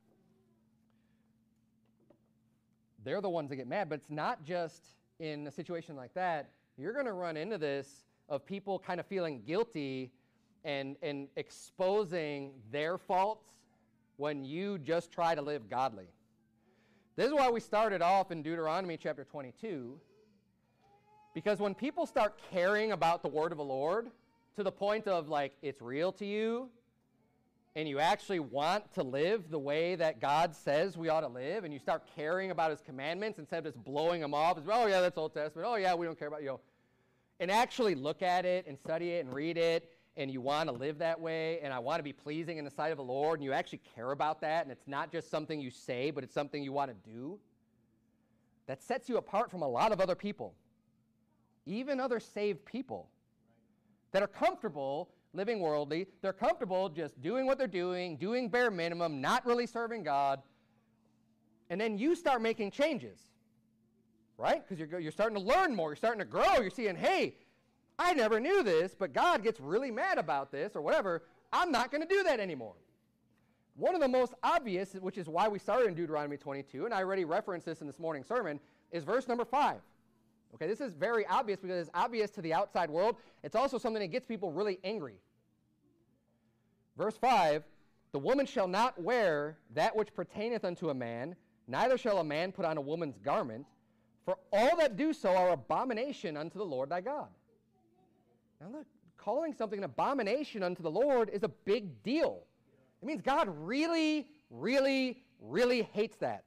E: they're the ones that get mad. But it's not just in a situation like that. You're going to run into this of people kind of feeling guilty and, and exposing their faults when you just try to live godly. This is why we started off in Deuteronomy chapter twenty-two, because when people start caring about the word of the Lord to the point of like it's real to you and you actually want to live the way that God says we ought to live, and you start caring about his commandments instead of just blowing them off as, oh yeah, that's Old Testament, oh yeah, we don't care about, you know, and actually look at it and study it and read it, and you want to live that way, and I want to be pleasing in the sight of the Lord, and you actually care about that, and it's not just something you say, but it's something you want to do, that sets you apart from a lot of other people, even other saved people that are comfortable living worldly. They're comfortable just doing what they're doing, doing bare minimum, not really serving God, and then you start making changes, right? Because you're, you're starting to learn more, you're starting to grow, you're seeing, hey, I never knew this, but God gets really mad about this or whatever. I'm not going to do that anymore. One of the most obvious, which is why we started in Deuteronomy twenty-two, and I already referenced this in this morning's sermon, is verse number five. Okay, this is very obvious because it's obvious to the outside world. It's also something that gets people really angry. Verse five, the woman shall not wear that which pertaineth unto a man, neither shall a man put on a woman's garment, for all that do so are abomination unto the Lord thy God. Now look, calling something an abomination unto the Lord is a big deal. It means God really, really, really hates that.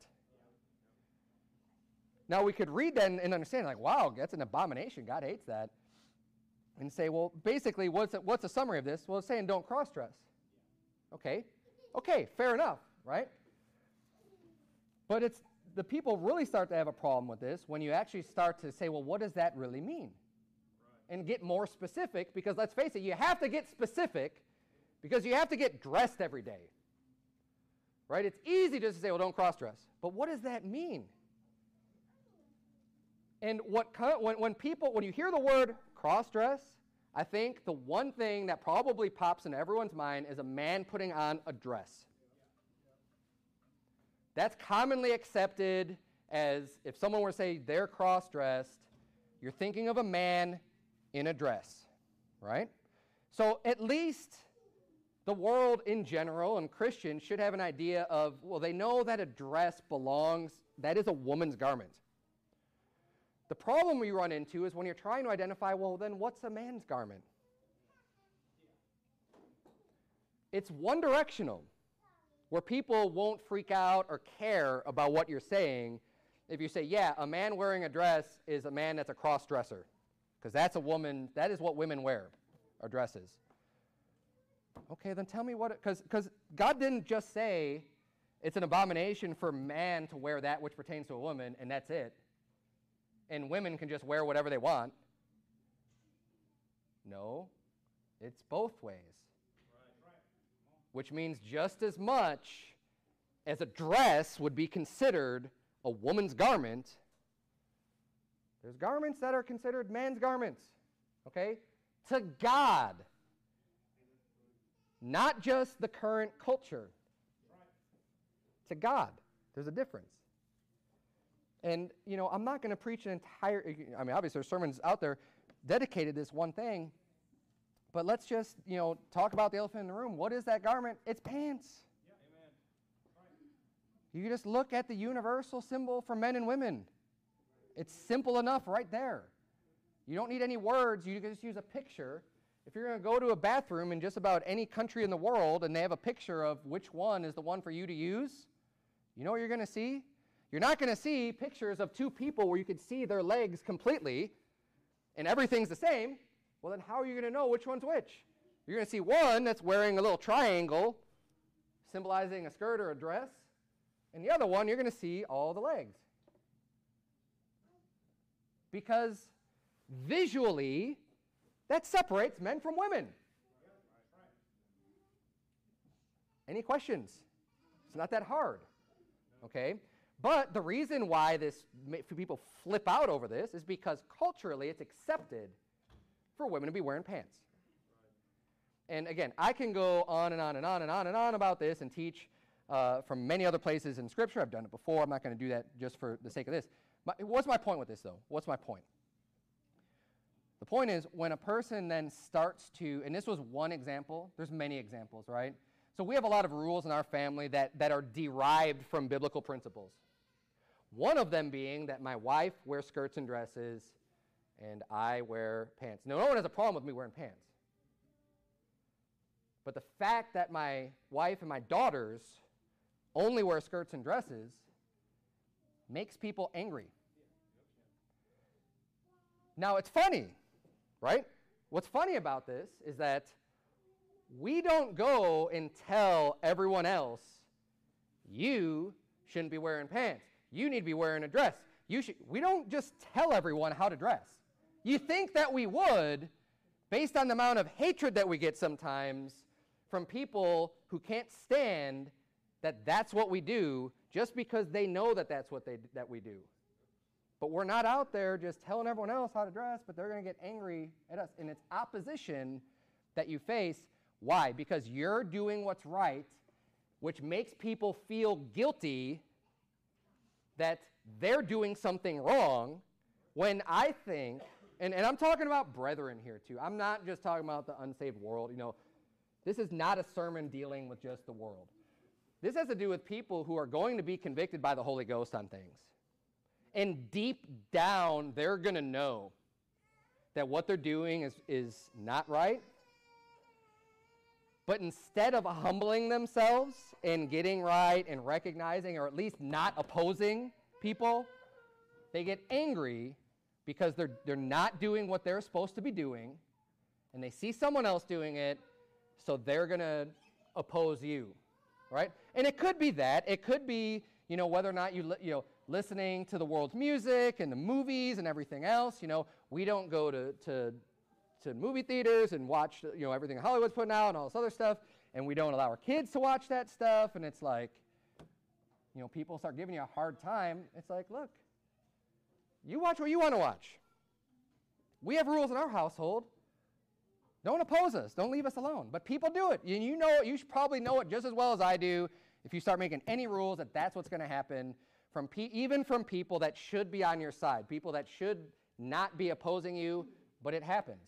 E: Now we could read that and, and understand, like, wow, that's an abomination. God hates that. And say, well, basically, what's a, what's a summary of this? Well, it's saying don't cross-dress. Okay, okay, fair enough, right? But it's the people really start to have a problem with this when you actually start to say, well, what does that really mean? And get more specific, because let's face it, you have to get specific because you have to get dressed every day, right? It's easy just to say, well, don't cross-dress. But what does that mean? And what when, when people, when you hear the word cross-dress, I think the one thing that probably pops into everyone's mind is a man putting on a dress. That's commonly accepted as if someone were to say they're cross-dressed, you're thinking of a man in a dress, right? So at least the world in general and Christians should have an idea of, well, they know that a dress belongs, that is a woman's garment. The problem we run into is when you're trying to identify, well, then what's a man's garment? It's one directional, where people won't freak out or care about what you're saying if you say, yeah, a man wearing a dress is a man that's a cross-dresser. Because that's a woman, that is what women wear, are dresses. Okay, then tell me what, because because God didn't just say it's an abomination for man to wear that which pertains to a woman, and that's it. And women can just wear whatever they want. No, it's both ways. which means just as much as a dress would be considered a woman's garment, there's garments that are considered man's garments, okay? To God, not just the current culture. To God, there's a difference. And, you know, I'm not going to preach an entire, I mean, obviously there's sermons out there dedicated to this one thing, but let's just, you know, talk about the elephant in the room. What is that garment? It's pants.
C: Yeah, amen. Right.
E: You just look at the universal symbol for men and women. It's simple enough right there. You don't need any words. You can just use a picture. If you're going to go to a bathroom in just about any country in the world and they have a picture of which one is the one for you to use, you know what you're going to see? You're not going to see pictures of two people where you can see their legs completely and everything's the same. Well, then how are you going to know which one's which? You're going to see one that's wearing a little triangle symbolizing a skirt or a dress, and the other one you're going to see all the legs. Because visually, that separates men from women. Any questions? It's not that hard, okay? But the reason why this people flip out over this is because culturally it's accepted for women to be wearing pants. And again, I can go on and on and on and on and on about this and teach uh, from many other places in Scripture. I've done it before. I'm not going to do that just for the sake of this. My, what's my point with this, though? What's my point? The point is when a person then starts to, and this was one example. There's many examples, right? So we have a lot of rules in our family that, that are derived from biblical principles. One of them being that my wife wears skirts and dresses and I wear pants. Now, no one has a problem with me wearing pants. But the fact that my wife and my daughters only wear skirts and dresses makes people angry. Now, it's funny, right? What's funny about this is that we don't go and tell everyone else, you shouldn't be wearing pants. You need to be wearing a dress. You should. We don't just tell everyone how to dress. You think that we would, based on the amount of hatred that we get sometimes from people who can't stand that that's what we do just because they know that that's what they that we do. But we're not out there just telling everyone else how to dress, but they're going to get angry at us. And it's opposition that you face. Why? Because you're doing what's right, which makes people feel guilty that they're doing something wrong, when I think, and, and I'm talking about brethren here too. I'm not just talking about the unsaved world. You know, this is not a sermon dealing with just the world. This has to do with people who are going to be convicted by the Holy Ghost on things. And deep down, they're going to know that what they're doing is, is not right. But instead of humbling themselves and getting right and recognizing, or at least not opposing people, they get angry because they're, they're not doing what they're supposed to be doing, and they see someone else doing it, so they're going to oppose you, right? And it could be that. It could be, you know, whether or not you, li- you know, listening to the world's music and the movies and everything else. You know, we don't go to, to, to movie theaters and watch, you know, everything Hollywood's putting out and all this other stuff, and we don't allow our kids to watch that stuff, and it's like, you know, people start giving you a hard time. It's like, look, you watch what you want to watch. We have rules in our household. Don't oppose us. Don't leave us alone. But people do it. And you know, you should probably know it just as well as I do if you start making any rules that that's what's going to happen, from pe- even from people that should be on your side, people that should not be opposing you, but it happens.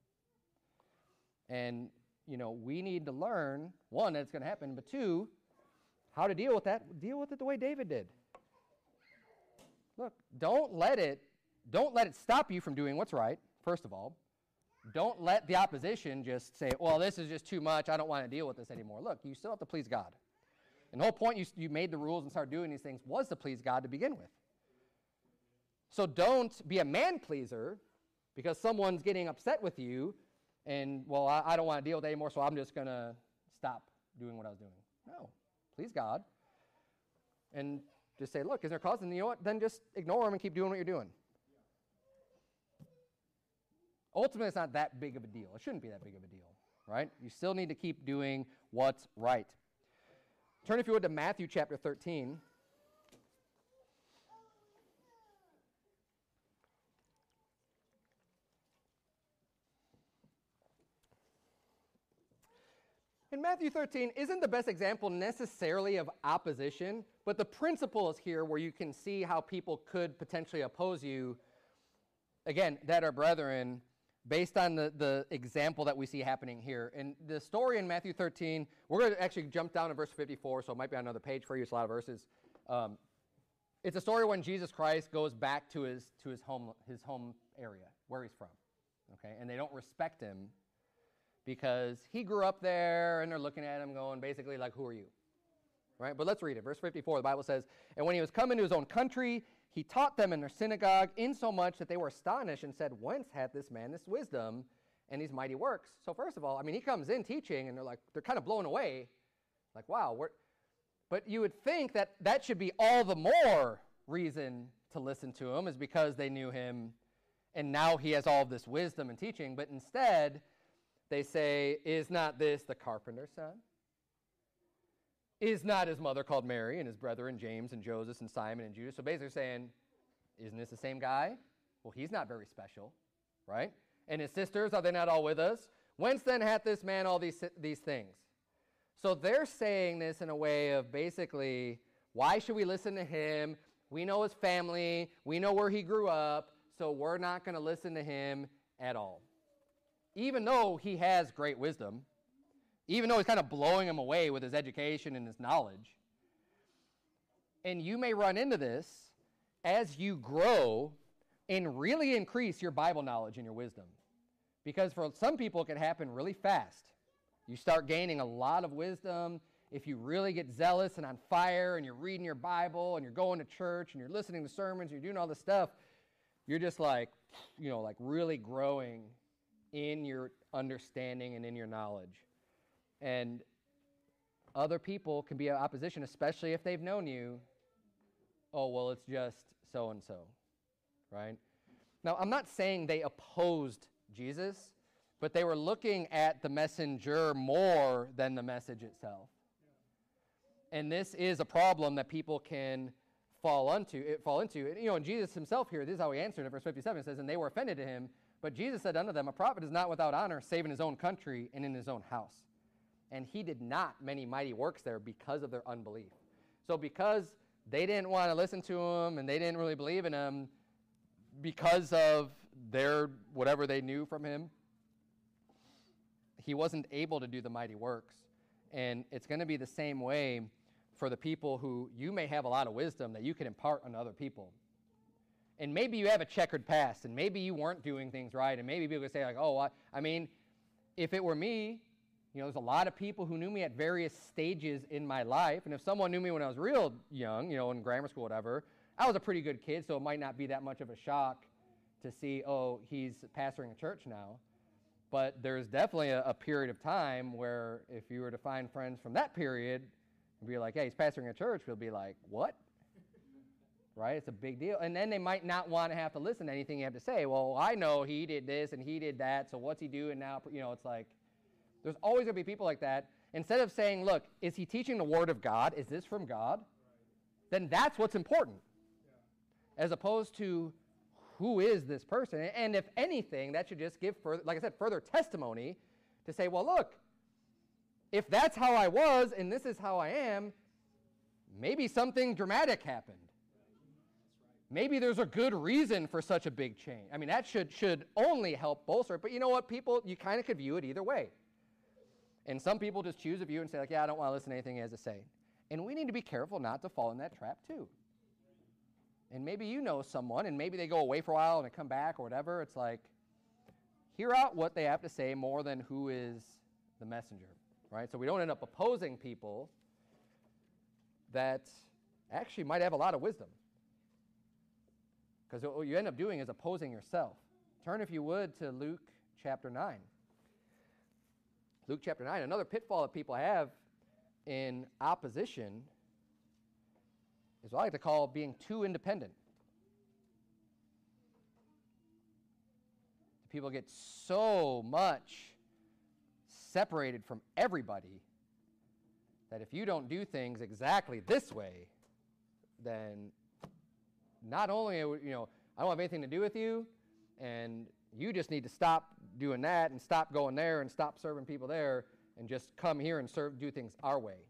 E: And, you know, we need to learn, one, that it's going to happen, but two, how to deal with that. Deal with it the way David did. Look, don't let it, don't let it stop you from doing what's right, first of all. Don't let the opposition just say, well, this is just too much. I don't want to deal with this anymore. Look, you still have to please God. And the whole point you, you made the rules and started doing these things was to please God to begin with. So don't be a man pleaser because someone's getting upset with you and, well, I, I don't want to deal with it anymore, so I'm just going to stop doing what I was doing. No. Please God. And just say, look, is there cause? And you know what? Then just ignore them and keep doing what you're doing. Ultimately, it's not that big of a deal. It shouldn't be that big of a deal. right? You still need to keep doing what's right. Turn, if you would, to Matthew chapter thirteen. And Matthew thirteen isn't the best example necessarily of opposition, but the principle is here where you can see how people could potentially oppose you, again, that are brethren, based on the, the example that we see happening here. And the story in Matthew thirteen, we're going to actually jump down to verse fifty-four, so it might be on another page for you. It's a lot of verses. Um, it's a story when Jesus Christ goes back to his to his home his home area, where he's from, okay? And they don't respect him because he grew up there, and they're looking at him going basically like, who are you? Right? But let's read it. Verse fifty-four, the Bible says, "And when he was come into his own country, he taught them in their synagogue, insomuch that they were astonished and said, Whence hath this man this wisdom and these mighty works?" So first of all, I mean, he comes in teaching, and they're like, they're kind of blown away. Like, wow. We're, but you would think that that should be all the more reason to listen to him, is because they knew him, and now he has all of this wisdom and teaching. But instead, they say, "Is not this the carpenter's son? Is not his mother called Mary, and his brethren James and Joseph and Simon and Judas?" So basically saying, isn't this the same guy? Well, he's not very special, right? "And his sisters, are they not all with us? Whence then hath this man all these, these things?" So they're saying this in a way of basically, why should we listen to him? We know his family. We know where he grew up, so we're not going to listen to him at all. Even though he has great wisdom, even though he's kind of blowing him away with his education and his knowledge. And you may run into this as you grow and really increase your Bible knowledge and your wisdom. Because for some people, it can happen really fast. You start gaining a lot of wisdom. If you really get zealous and on fire, and you're reading your Bible, and you're going to church, and you're listening to sermons, and you're doing all this stuff, you're just like, you know, like really growing in your understanding and in your knowledge. And other people can be in opposition, especially if they've known you. Oh, well, it's just so-and-so, right? Now, I'm not saying they opposed Jesus, but they were looking at the messenger more than the message itself. And this is a problem that people can fall into. Fall into. You know, and Jesus himself here, this is how he answered it. Verse fifty-seven says, "And they were offended to him. But Jesus said unto them, A prophet is not without honor, save in his own country and in his own house. And he did not many mighty works there because of their unbelief." So because they didn't want to listen to him, and they didn't really believe in him, because of their whatever they knew from him, he wasn't able to do the mighty works. And it's going to be the same way for the people who you may have a lot of wisdom that you can impart on other people. And maybe you have a checkered past, and maybe you weren't doing things right, and maybe people could say like, oh, I, I mean, if it were me, you know, there's a lot of people who knew me at various stages in my life, and if someone knew me when I was real young, you know, in grammar school, whatever, I was a pretty good kid, so it might not be that much of a shock to see, oh, he's pastoring a church now. But there's definitely a, a period of time where if you were to find friends from that period and be like, hey, he's pastoring a church, we'll be like, what? Right? It's a big deal. And then they might not want to have to listen to anything you have to say. Well, I know he did this and he did that, so what's he doing now? You know, it's like, there's always going to be people like that. Instead of saying, look, is he teaching the Word of God? Is this from God? Right. Then that's what's important. Yeah. As opposed to, who is this person? And if anything, that should just give further, like I said, further testimony to say, well, look, if that's how I was and this is how I am, maybe something dramatic happened. Maybe there's a good reason for such a big change. I mean, that should should only help bolster it. But you know what, people, you kind of could view it either way. And some people just choose a view and say, like, yeah, I don't want to listen to anything he has to say. And we need to be careful not to fall in that trap too. And maybe you know someone, and maybe they go away for a while and they come back or whatever. It's like, hear out what they have to say more than who is the messenger, right? So we don't end up opposing people that actually might have a lot of wisdom. Because what you end up doing is opposing yourself. Turn, if you would, to Luke chapter nine. Luke chapter nine, another pitfall that people have in opposition is what I like to call being too independent. People get so much separated from everybody, that if you don't do things exactly this way, then not only, you know, I don't have anything to do with you, and you just need to stop doing that and stop going there and stop serving people there and just come here and serve, do things our way.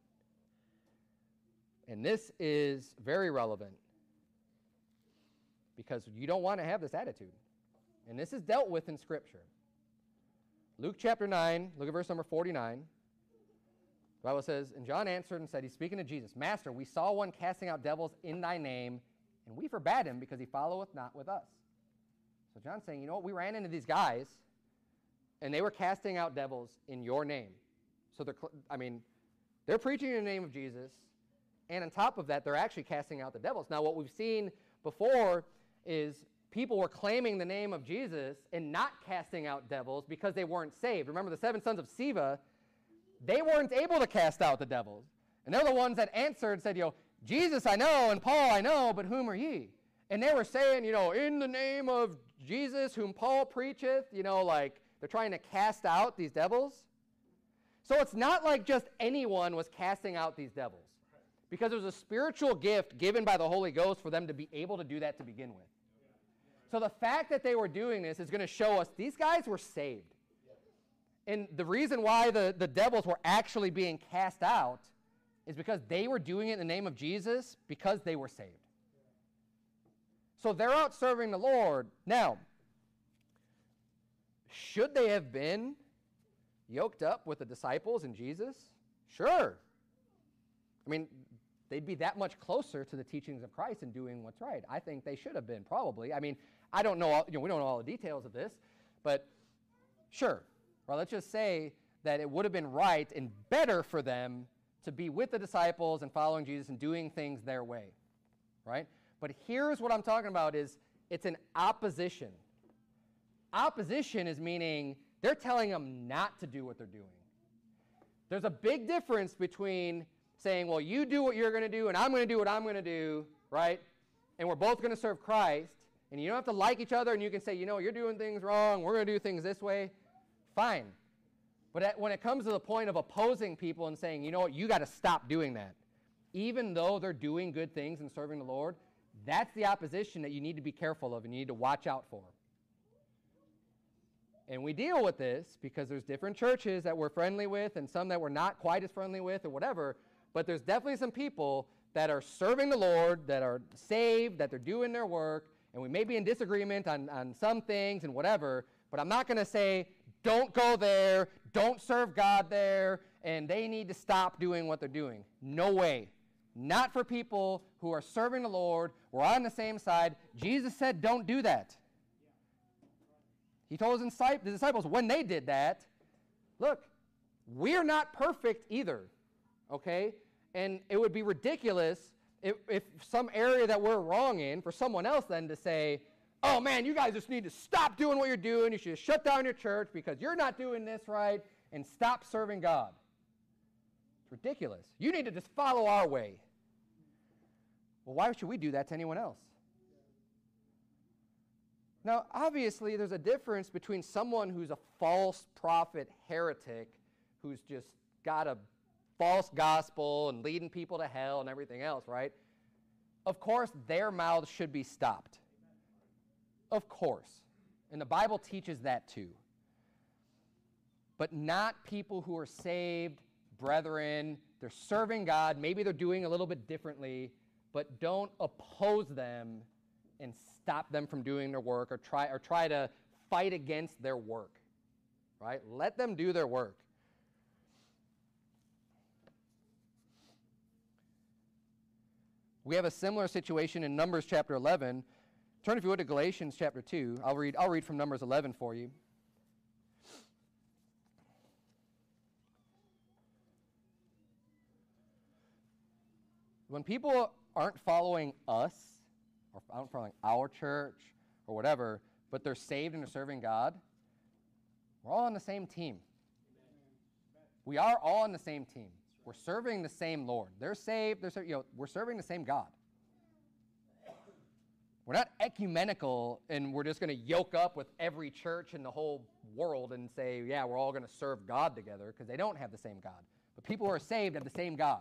E: And this is very relevant because you don't want to have this attitude. And this is dealt with in Scripture. Luke chapter nine, look at verse number forty-nine. The Bible says, and John answered and said, he's speaking to Jesus, Master, we saw one casting out devils in thy name, and we forbade him because he followeth not with us. So John's saying, you know what, we ran into these guys, and they were casting out devils in your name. So they're, I mean, they're preaching in the name of Jesus, and on top of that, they're actually casting out the devils. Now, what we've seen before is people were claiming the name of Jesus and not casting out devils because they weren't saved. Remember, the seven sons of Sceva, they weren't able to cast out the devils. And they're the ones that answered and said, you know, Jesus I know, and Paul I know, but whom are ye? And they were saying, you know, in the name of Jesus whom Paul preacheth, you know, like they're trying to cast out these devils. So it's not like just anyone was casting out these devils, because it was a spiritual gift given by the Holy Ghost for them to be able to do that to begin with. So the fact that they were doing this is going to show us these guys were saved. And the reason why the, the devils were actually being cast out is because they were doing it in the name of Jesus because they were saved. So they're out serving the Lord. Now, should they have been yoked up with the disciples and Jesus? Sure. I mean, they'd be that much closer to the teachings of Christ and doing what's right. I think they should have been, probably. I mean, I don't know, all, you know, we don't know all the details of this, but sure. Well, let's just say that it would have been right and better for them to be with the disciples and following Jesus and doing things their way, right? But here's what I'm talking about is it's an opposition. Opposition is meaning they're telling them not to do what they're doing. There's a big difference between saying, well, you do what you're going to do and I'm going to do what I'm going to do, right? And we're both going to serve Christ, and you don't have to like each other, and you can say, you know, you're doing things wrong, we're going to do things this way. Fine. But at, when it comes to the point of opposing people and saying, you know what, you got to stop doing that, even though they're doing good things and serving the Lord, that's the opposition that you need to be careful of and you need to watch out for. And we deal with this because there's different churches that we're friendly with and some that we're not quite as friendly with or whatever, but there's definitely some people that are serving the Lord, that are saved, that they're doing their work, and we may be in disagreement on, on some things and whatever, but I'm not going to say, don't go there, don't serve God there, and they need to stop doing what they're doing. No way. Not for people who are serving the Lord. We're on the same side. Jesus said, don't do that. He told his disciples when they did that, look, we're not perfect either, okay? And it would be ridiculous if, if some area that we're wrong in for someone else then to say, oh man, you guys just need to stop doing what you're doing. You should shut down your church because you're not doing this right and stop serving God. It's ridiculous. You need to just follow our way. Well, why should we do that to anyone else? Now, obviously, there's a difference between someone who's a false prophet heretic who's just got a false gospel and leading people to hell and everything else, right? Of course, their mouths should be stopped. Of course. And the Bible teaches that too. But not people who are saved, brethren. They're serving God. Maybe they're doing a little bit differently, but don't oppose them and stop them from doing their work or try or try to fight against their work, right? Let them do their work. We have a similar situation in Numbers chapter eleven. Turn, if you would, to Galatians chapter two. I'll read, I'll read from Numbers eleven for you. When people aren't following us, or aren't following our church, or whatever, but they're saved and they're serving God, we're all on the same team. We are all on the same team. We're serving the same Lord. They're saved. They're, you know, we're serving the same God. We're not ecumenical and we're just going to yoke up with every church in the whole world and say, yeah, we're all going to serve God together, because they don't have the same God. But people who are saved have the same God.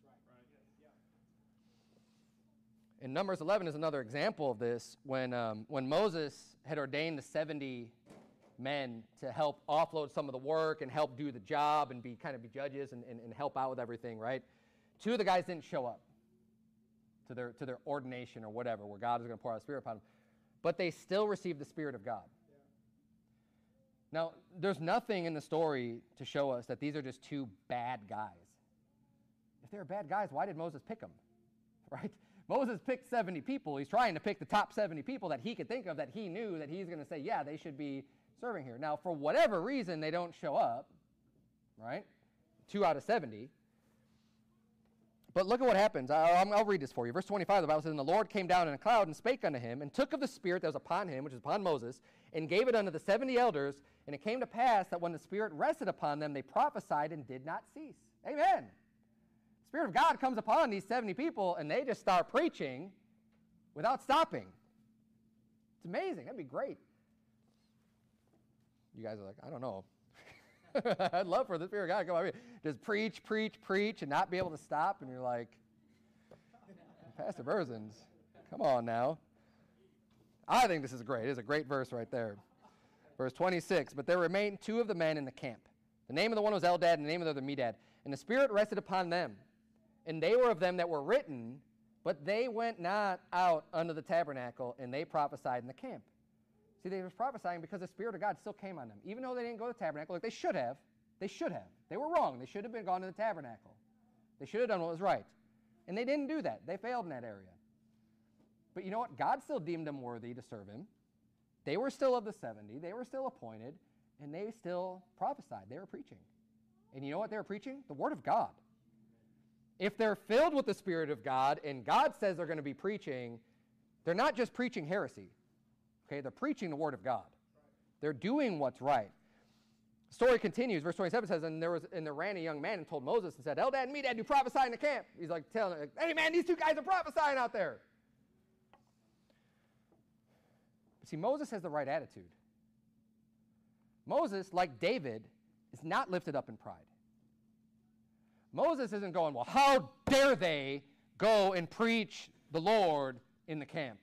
E: And Numbers eleven is another example of this. When, um, when Moses had ordained the seventy men to help offload some of the work and help do the job and be kind of be judges and, and, and help out with everything, right? Two of the guys didn't show up to their, to their ordination or whatever, where God is going to pour out the Spirit upon them. But they still received the Spirit of God. Yeah. Now, there's nothing in the story to show us that these are just two bad guys. If they were bad guys, why did Moses pick them? Right? Moses picked seventy people. He's trying to pick the top seventy people that he could think of, that he knew that he's going to say, yeah, they should be serving here. Now, for whatever reason, they don't show up, right? Two out of seventy. But look at what happens. I'll, I'll read this for you. Verse twenty-five, the Bible says, and the Lord came down in a cloud and spake unto him, and took of the Spirit that was upon him, which is upon Moses, and gave it unto the seventy elders. And it came to pass that when the Spirit rested upon them, they prophesied and did not cease. Amen. The Spirit of God comes upon these seventy people, and they just start preaching without stopping. It's amazing. That'd be great. You guys are like, I don't know. I'd love for the Spirit of God to come over here. Just preach, preach, preach, and not be able to stop. And you're like, Pastor Berzins, come on now. I think this is great. It's a great verse right there. Verse twenty-six, but there remained two of the men in the camp. The name of the one was Eldad, and the name of the other Medad. And the Spirit rested upon them. And they were of them that were written, but they went not out unto the tabernacle, and they prophesied in the camp. See, they were prophesying because the Spirit of God still came on them. Even though they didn't go to the tabernacle, like they should have. They should have. They were wrong. They should have been gone to the tabernacle. They should have done what was right. And they didn't do that. They failed in that area. But you know what? God still deemed them worthy to serve him. They were still of the seventy. They were still appointed. And they still prophesied. They were preaching. And you know what they were preaching? The Word of God. If they're filled with the Spirit of God and God says they're going to be preaching, they're not just preaching heresy. Okay, they're preaching the Word of God. They're doing what's right. The story continues. Verse twenty-seven says, and there was and there ran a young man and told Moses and said, Eldad and Medad do prophesy in the camp. He's like telling him, hey man, these two guys are prophesying out there. But see, Moses has the right attitude. Moses, like David, is not lifted up in pride. Moses isn't going, well, how dare they go and preach the Lord in the camp?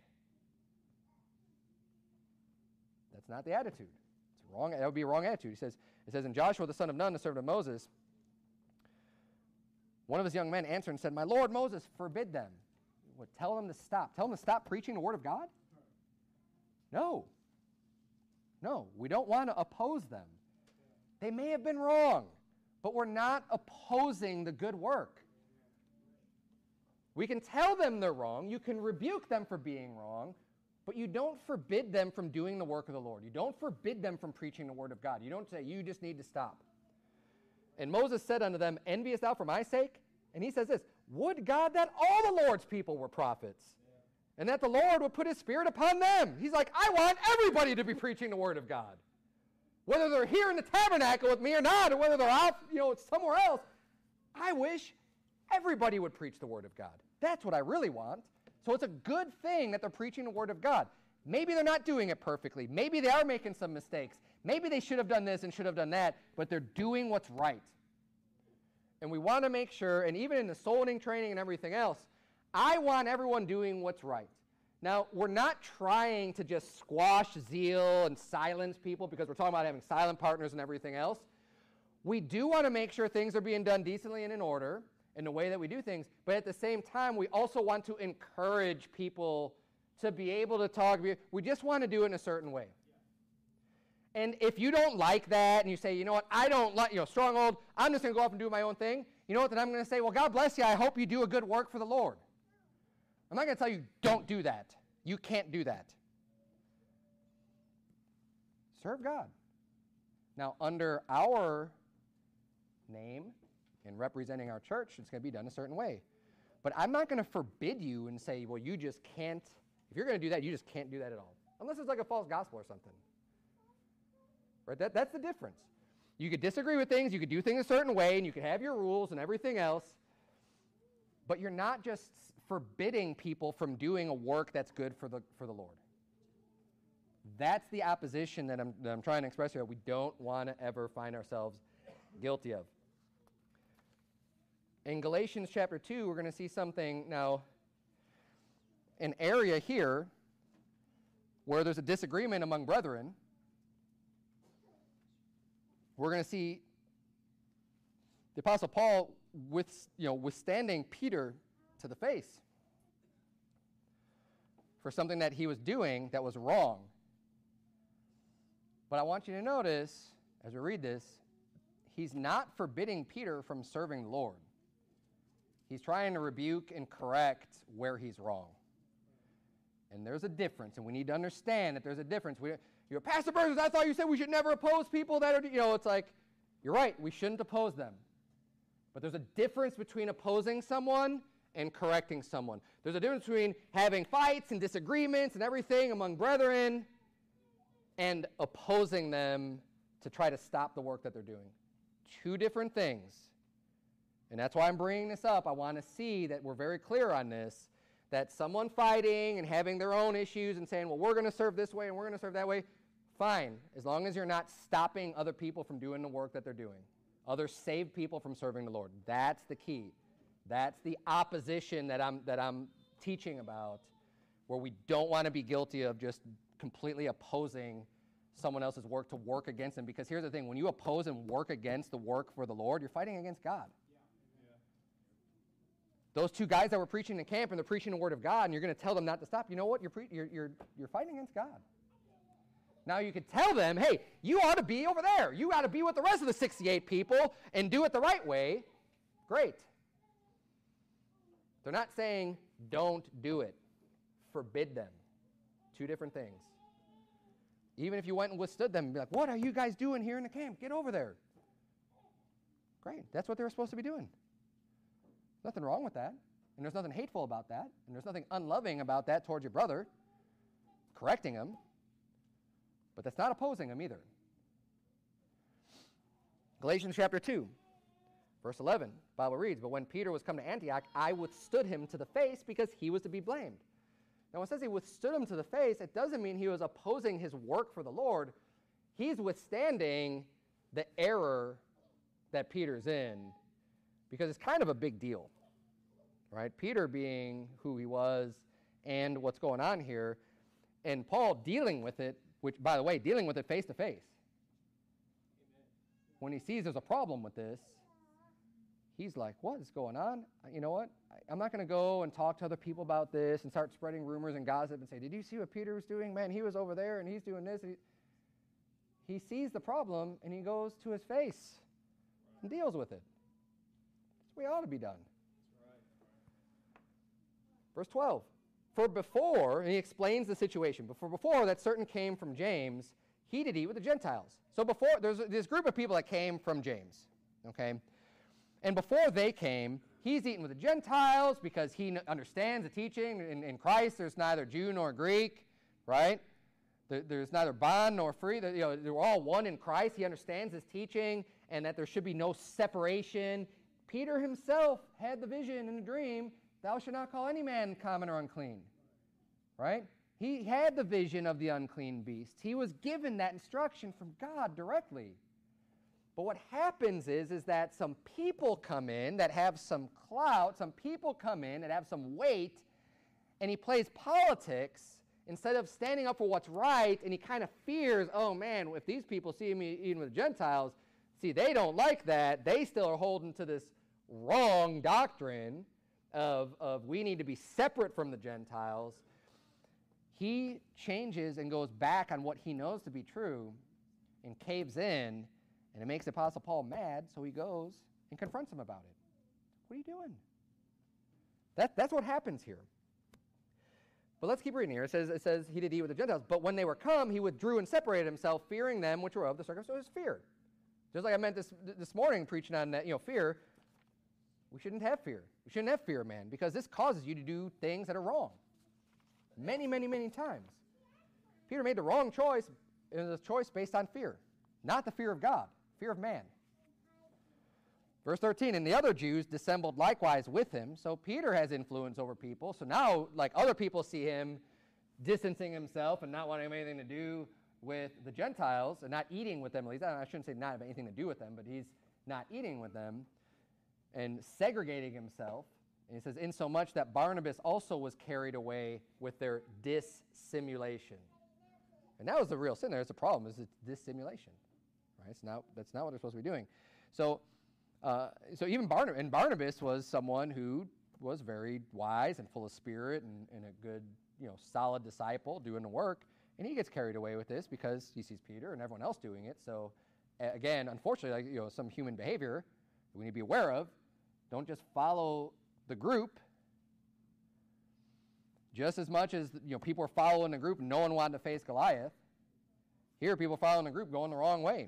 E: That's not the attitude. It's wrong. That would be a wrong attitude. He says, it says, and Joshua the son of Nun, the servant of Moses, one of his young men answered and said, my Lord Moses, forbid them. What, tell them to stop. Tell them to stop preaching the Word of God? No. No, we don't want to oppose them. They may have been wrong, but we're not opposing the good work. We can tell them they're wrong. You can rebuke them for being wrong, but you don't forbid them from doing the work of the Lord. You don't forbid them from preaching the Word of God. You don't say, you just need to stop. And Moses said unto them, enviest thou for my sake? And he says this, would God that all the Lord's people were prophets, and that the Lord would put his Spirit upon them. He's like, I want everybody to be preaching the Word of God. Whether they're here in the tabernacle with me or not, or whether they're out, you know, somewhere else, I wish everybody would preach the Word of God. That's what I really want. So it's a good thing that they're preaching the Word of God. Maybe they're not doing it perfectly. Maybe they are making some mistakes. Maybe they should have done this and should have done that, but they're doing what's right. And we want to make sure, and even in the soul winning training and everything else, I want everyone doing what's right. Now, we're not trying to just squash zeal and silence people because we're talking about having silent partners and everything else. We do want to make sure things are being done decently and in order in the way that we do things, but at the same time, we also want to encourage people to be able to talk. We just want to do it in a certain way. And if you don't like that and you say, you know what, I don't like, you know, stronghold, I'm just going to go off and do my own thing, you know what, then I'm going to say, well, God bless you. I hope you do a good work for the Lord. I'm not going to tell you, don't do that. You can't do that. Serve God. Now, under our name and representing our church, it's going to be done a certain way. But I'm not going to forbid you and say, well, you just can't. If you're going to do that, you just can't do that at all. Unless it's like a false gospel or something. Right? That, that's the difference. You could disagree with things, you could do things a certain way, and you could have your rules and everything else, but you're not just forbidding people from doing a work that's good for the, for the Lord. That's the opposition that I'm, that I'm trying to express here. We don't want to ever find ourselves guilty of. In Galatians chapter two, we're going to see something now, an area here where there's a disagreement among brethren. We're going to see the Apostle Paul with, you know, withstanding Peter to the face for something that he was doing that was wrong. But I want you to notice, as we read this, he's not forbidding Peter from serving the Lord. He's trying to rebuke and correct where he's wrong. And there's a difference, and we need to understand that there's a difference. We, you're Pastor Burns, I thought you said we should never oppose people that are, you know, it's like, you're right, we shouldn't oppose them. But there's a difference between opposing someone and correcting someone. There's a difference between having fights and disagreements and everything among brethren and opposing them to try to stop the work that they're doing. Two different things. And that's why I'm bringing this up. I want to see that we're very clear on this, that someone fighting and having their own issues and saying, well, we're going to serve this way and we're going to serve that way, fine, as long as you're not stopping other people from doing the work that they're doing. Other saved people from serving the Lord. That's the key. That's the opposition that I'm, that I'm teaching about, where we don't want to be guilty of just completely opposing someone else's work to work against them. Because here's the thing, when you oppose and work against the work for the Lord, you're fighting against God. Those two guys that were preaching in camp and they're preaching the word of God and you're going to tell them not to stop, you know what? You're, pre- you're, you're, you're fighting against God. Now you could tell them, hey, you ought to be over there. You ought to be with the rest of the sixty-eight people and do it the right way. Great. They're not saying don't do it. Forbid them. Two different things. Even if you went and withstood them and be like, what are you guys doing here in the camp? Get over there. Great. That's what they were supposed to be doing. Nothing wrong with that, and there's nothing hateful about that, and there's nothing unloving about that towards your brother, correcting him, but that's not opposing him either. Galatians chapter two, verse eleven, the Bible reads, but when Peter was come to Antioch, I withstood him to the face because he was to be blamed. Now, when it says he withstood him to the face, it doesn't mean he was opposing his work for the Lord. He's withstanding the error that Peter's in, because it's kind of a big deal, right? Peter being who he was and what's going on here, and Paul dealing with it, which, by the way, dealing with it face to face. When he sees there's a problem with this, he's like, what is going on? You know what? I, I'm not going to go and talk to other people about this and start spreading rumors and gossip and say, did you see what Peter was doing? Man, he was over there and he's doing this. He, he sees the problem and he goes to his face and deals with it. We ought to be done. Verse twelve. For before, and he explains the situation, before before that certain came from James, he did eat with the Gentiles. So before, there's this group of people that came from James, okay? And before they came, he's eating with the Gentiles because he n- understands the teaching. In, in Christ, there's neither Jew nor Greek, right? There, there's neither bond nor free. There, you know, they're all one in Christ. He understands his teaching and that there should be no separation. Peter himself had the vision in the dream, thou shalt not call any man common or unclean, right? He had the vision of the unclean beast. He was given that instruction from God directly. But what happens is, is that some people come in that have some clout, some people come in that have some weight, and he plays politics instead of standing up for what's right, and he kind of fears, oh man, if these people see me eating with Gentiles, see, they don't like that. They still are holding to this wrong doctrine of, of we need to be separate from the Gentiles. He changes and goes back on what he knows to be true and caves in, and it makes the Apostle Paul mad, so he goes and confronts him about it. What are you doing? That, that's what happens here. But let's keep reading here. It says, it says he did eat with the Gentiles. But when they were come, he withdrew and separated himself, fearing them which were of the circumcision. So fear. Just like I meant this this morning preaching on that, you know, fear. We shouldn't have fear. We shouldn't have fear, man, because this causes you to do things that are wrong. Many, many, many times. Peter made the wrong choice. It was a choice based on fear. Not the fear of God, fear of man. Verse thirteen, and the other Jews dissembled likewise with him. So Peter has influence over people. So now, like, other people see him distancing himself and not wanting anything to do with the Gentiles and not eating with them. At least I shouldn't say not have anything to do with them, but he's not eating with them and segregating himself. And he says, insomuch that Barnabas also was carried away with their dissimulation. And that was the real sin. There's the problem, is it's dissimulation. Right? It's not, that's not what they're supposed to be doing. So, uh, so even Barnabas, and Barnabas was someone who was very wise and full of spirit and, and a good, you know, solid disciple doing the work. And he gets carried away with this because he sees Peter and everyone else doing it. So, uh, again, unfortunately, like, you know, some human behavior that we need to be aware of. Don't just follow the group. Just as much as, you know, people are following the group, no one wanted to face Goliath. Here, people are following the group going the wrong way.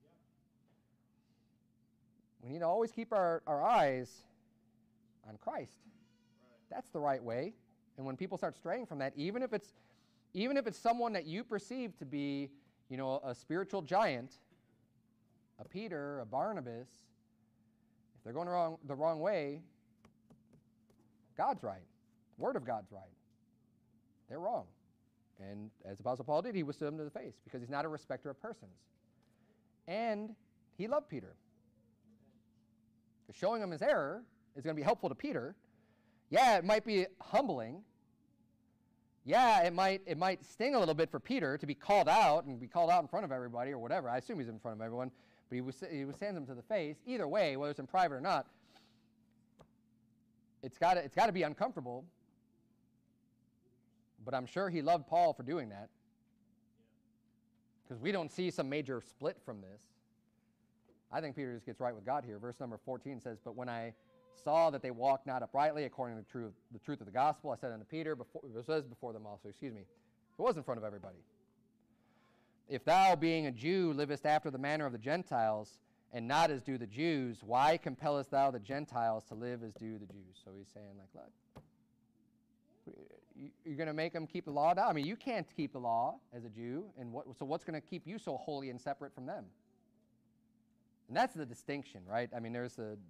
E: We need to always keep our, our eyes on Christ. Right. That's the right way. And when people start straying from that, even if it's even if it's someone that you perceive to be, you know, a spiritual giant, a Peter, a Barnabas, if they're going the wrong, the wrong way, God's right. Word of God's right. They're wrong. And as Apostle Paul did, he withstood them to the face because he's not a respecter of persons. And he loved Peter. Showing him his error is going to be helpful to Peter. Yeah, it might be humbling. Yeah, it might it might sting a little bit for Peter to be called out and be called out in front of everybody or whatever. I assume he's in front of everyone, but he was he withstands them to the face. Either way, whether it's in private or not, it's got it's got to be uncomfortable. But I'm sure he loved Paul for doing that, because we don't see some major split from this. I think Peter just gets right with God here. Verse number fourteen says, but when I saw that they walked not uprightly according to the truth, the truth of the gospel, I said unto Peter, before, it says before them also, excuse me, it was in front of everybody. If thou, being a Jew, livest after the manner of the Gentiles, and not as do the Jews, why compellest thou the Gentiles to live as do the Jews? So he's saying, like, look, you're going to make them keep the law down? I mean, you can't keep the law as a Jew, and what, so what's going to keep you so holy and separate from them? And that's the distinction, right? I mean, there's a,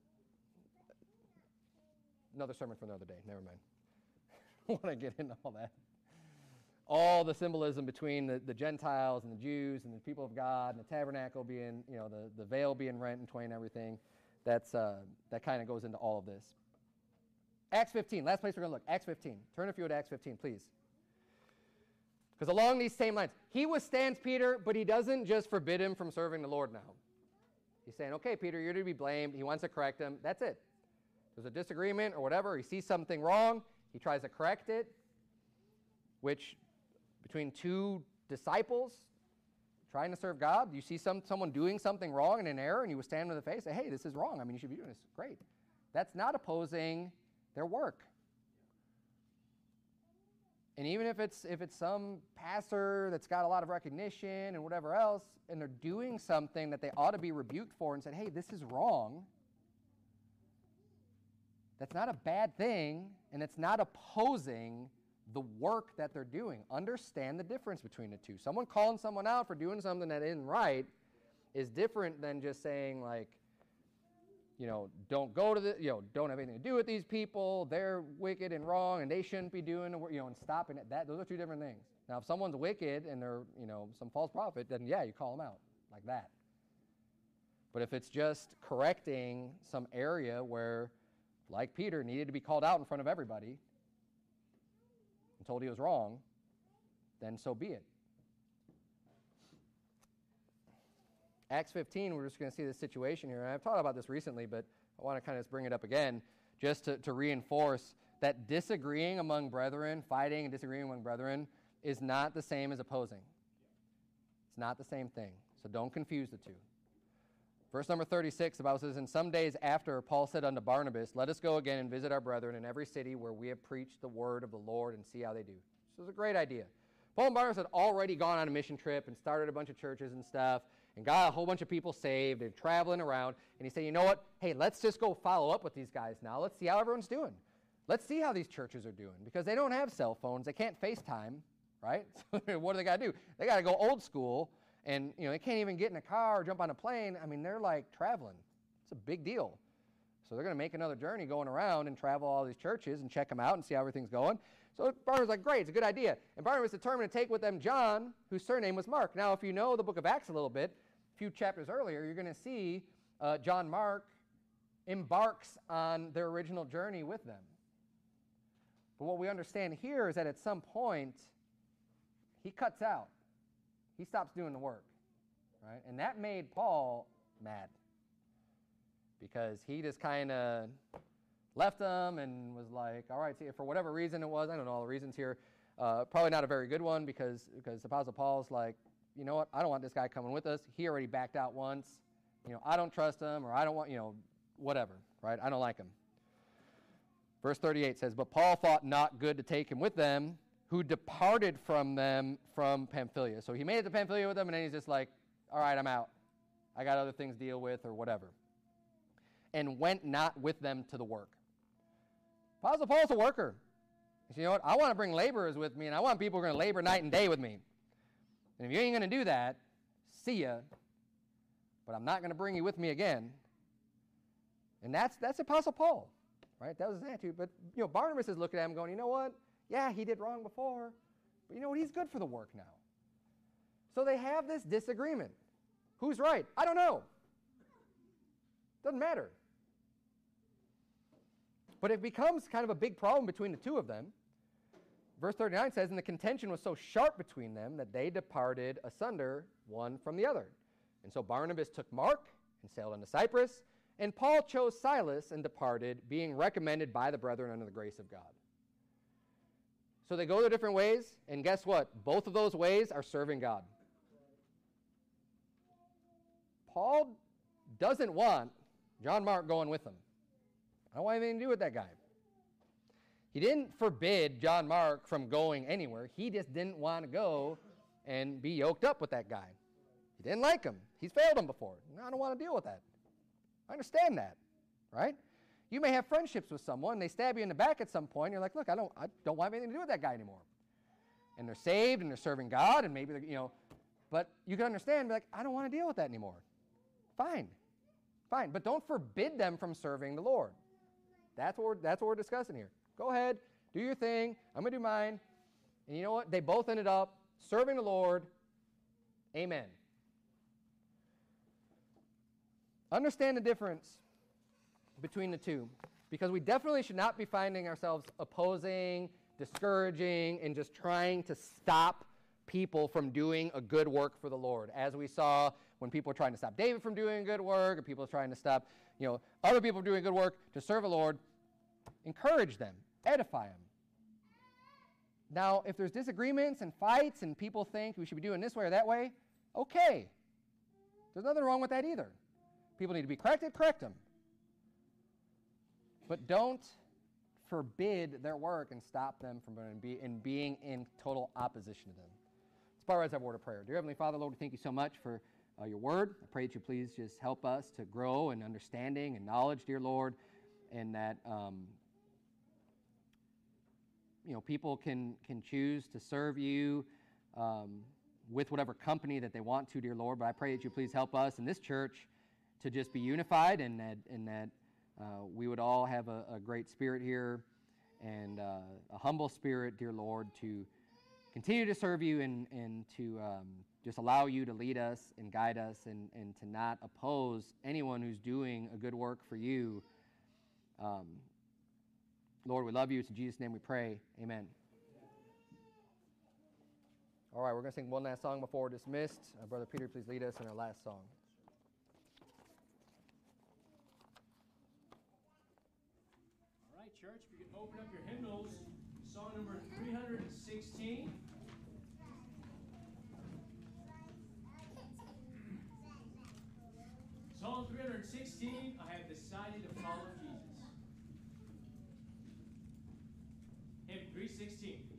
E: another sermon for another day. Never mind. I don't want to get into all that. All the symbolism between the, the Gentiles and the Jews and the people of God and the tabernacle being, you know, the, the veil being rent in twain and everything, that's, uh, that kind of goes into all of this. Acts fifteen, last place we're going to look. Acts fifteen. Turn if you would to Acts fifteen, please. Because along these same lines, he withstands Peter, but he doesn't just forbid him from serving the Lord now. He's saying, okay, Peter, you're to be blamed. He wants to correct him. That's it. There's a disagreement or whatever. He sees something wrong. He tries to correct it, which between two disciples trying to serve God, you see some someone doing something wrong and an error, and you withstand them in the face, say, hey, this is wrong. I mean, you should be doing this. Great. That's not opposing their work. And even if it's if it's some pastor that's got a lot of recognition and whatever else, and they're doing something that they ought to be rebuked for and said, hey, this is wrong, that's not a bad thing, and it's not opposing the work that they're doing. Understand the difference between the two. Someone calling someone out for doing something that isn't right is different than just saying, like, you know, don't go to the, you know, don't have anything to do with these people. They're wicked and wrong, and they shouldn't be doing the work, you know, and stopping it. That, those are two different things. Now, if someone's wicked and they're, you know, some false prophet, then yeah, you call them out like that. But if it's just correcting some area where, like Peter, needed to be called out in front of everybody and told he was wrong, then so be it. Acts fifteen, we're just going to see this situation here. And I've talked about this recently, but I want to kind of bring it up again just to, to reinforce that disagreeing among brethren, fighting and disagreeing among brethren, is not the same as opposing. It's not the same thing. So don't confuse the two. Verse number thirty-six, the Bible says, and some days after, Paul said unto Barnabas, let us go again and visit our brethren in every city where we have preached the word of the Lord and see how they do. So it's a great idea. Paul and Barnabas had already gone on a mission trip and started a bunch of churches and stuff and got a whole bunch of people saved and traveling around. And he said, you know what? Hey, let's just go follow up with these guys now. Let's see how everyone's doing. Let's see how these churches are doing, because they don't have cell phones. They can't FaceTime, right? So what do they got to do? They got to go old school, and you know they can't even get in a car or jump on a plane. I mean, they're like traveling. It's a big deal. So they're going to make another journey going around and travel all these churches and check them out and see how everything's going. So Barnabas was like, great, it's a good idea. And Barnabas determined to take with them John, whose surname was Mark. Now, if you know the book of Acts a little bit, a few chapters earlier, you're going to see uh, John Mark embarks on their original journey with them. But what we understand here is that at some point, he cuts out. He stops doing the work, right? And that made Paul mad because he just kind of left them and was like, all right, see, for whatever reason it was, I don't know all the reasons here, uh, probably not a very good one because, because Apostle Paul's like, you know what, I don't want this guy coming with us. He already backed out once. You know, I don't trust him, or I don't want, you know, whatever, right? I don't like him. Verse thirty-eight says, but Paul thought not good to take him with them, who departed from them from Pamphylia. So he made it to Pamphylia with them, and then he's just like, all right, I'm out. I got other things to deal with, or whatever. And went not with them to the work. Apostle Paul's a worker. He said, you know what? I want to bring laborers with me, and I want people who are going to labor night and day with me. And if you ain't going to do that, see ya. But I'm not going to bring you with me again. And that's that's Apostle Paul, right? That was his attitude. But you know, Barnabas is looking at him going, you know what? Yeah, he did wrong before, but you know what? He's good for the work now. So they have this disagreement. Who's right? I don't know. Doesn't matter. But it becomes kind of a big problem between the two of them. Verse thirty-nine says, and the contention was so sharp between them that they departed asunder one from the other. And so Barnabas took Mark and sailed unto Cyprus, and Paul chose Silas and departed, being recommended by the brethren under the grace of God. So they go their different ways, and guess what? Both of those ways are serving God. Paul doesn't want John Mark going with him. I don't want anything to do with that guy. He didn't forbid John Mark from going anywhere. He just didn't want to go and be yoked up with that guy. He didn't like him. He's failed him before. I don't want to deal with that. I understand that, right? You may have friendships with someone, they stab you in the back at some point, and you're like, look, I don't, I don't want anything to do with that guy anymore. And they're saved, and they're serving God, and maybe they're, you know, but you can understand, be like, I don't want to deal with that anymore. Fine. Fine. But don't forbid them from serving the Lord. That's what we're, that's what we're discussing here. Go ahead, do your thing, I'm going to do mine. And you know what? They both ended up serving the Lord. Amen. Understand the difference between the two, because we definitely should not be finding ourselves opposing, discouraging, and just trying to stop people from doing a good work for the Lord, as we saw when people were trying to stop David from doing good work, or people were trying to stop, you know, other people from doing good work to serve the Lord. Encourage them, edify them. Now, if there's disagreements and fights and people think we should be doing this way or that way, okay. There's nothing wrong with that either. People need to be corrected, correct them. But don't forbid their work and stop them from be, in being in total opposition to them. As far as our word of prayer. Dear Heavenly Father, Lord, we thank you so much for uh, your word. I pray that you please just help us to grow in understanding and knowledge, dear Lord, and that um, you know, people can, can choose to serve you um, with whatever company that they want to, dear Lord. But I pray that you please help us in this church to just be unified, and that, and that uh, we would all have a, a great spirit here, and uh, a humble spirit, dear Lord, to continue to serve you, and, and to um, just allow you to lead us and guide us, and, and to not oppose anyone who's doing a good work for you. Um, Lord, we love you. It's in Jesus' name we pray. Amen. All right, we're going to sing one last song before we're dismissed. Uh, Brother Peter, please lead us in our last song.
A: All right, church, if you can open up your hymnals, song number three hundred sixteen. Psalm three hundred sixteen, I have decided to follow Jesus. Hymn three sixteen.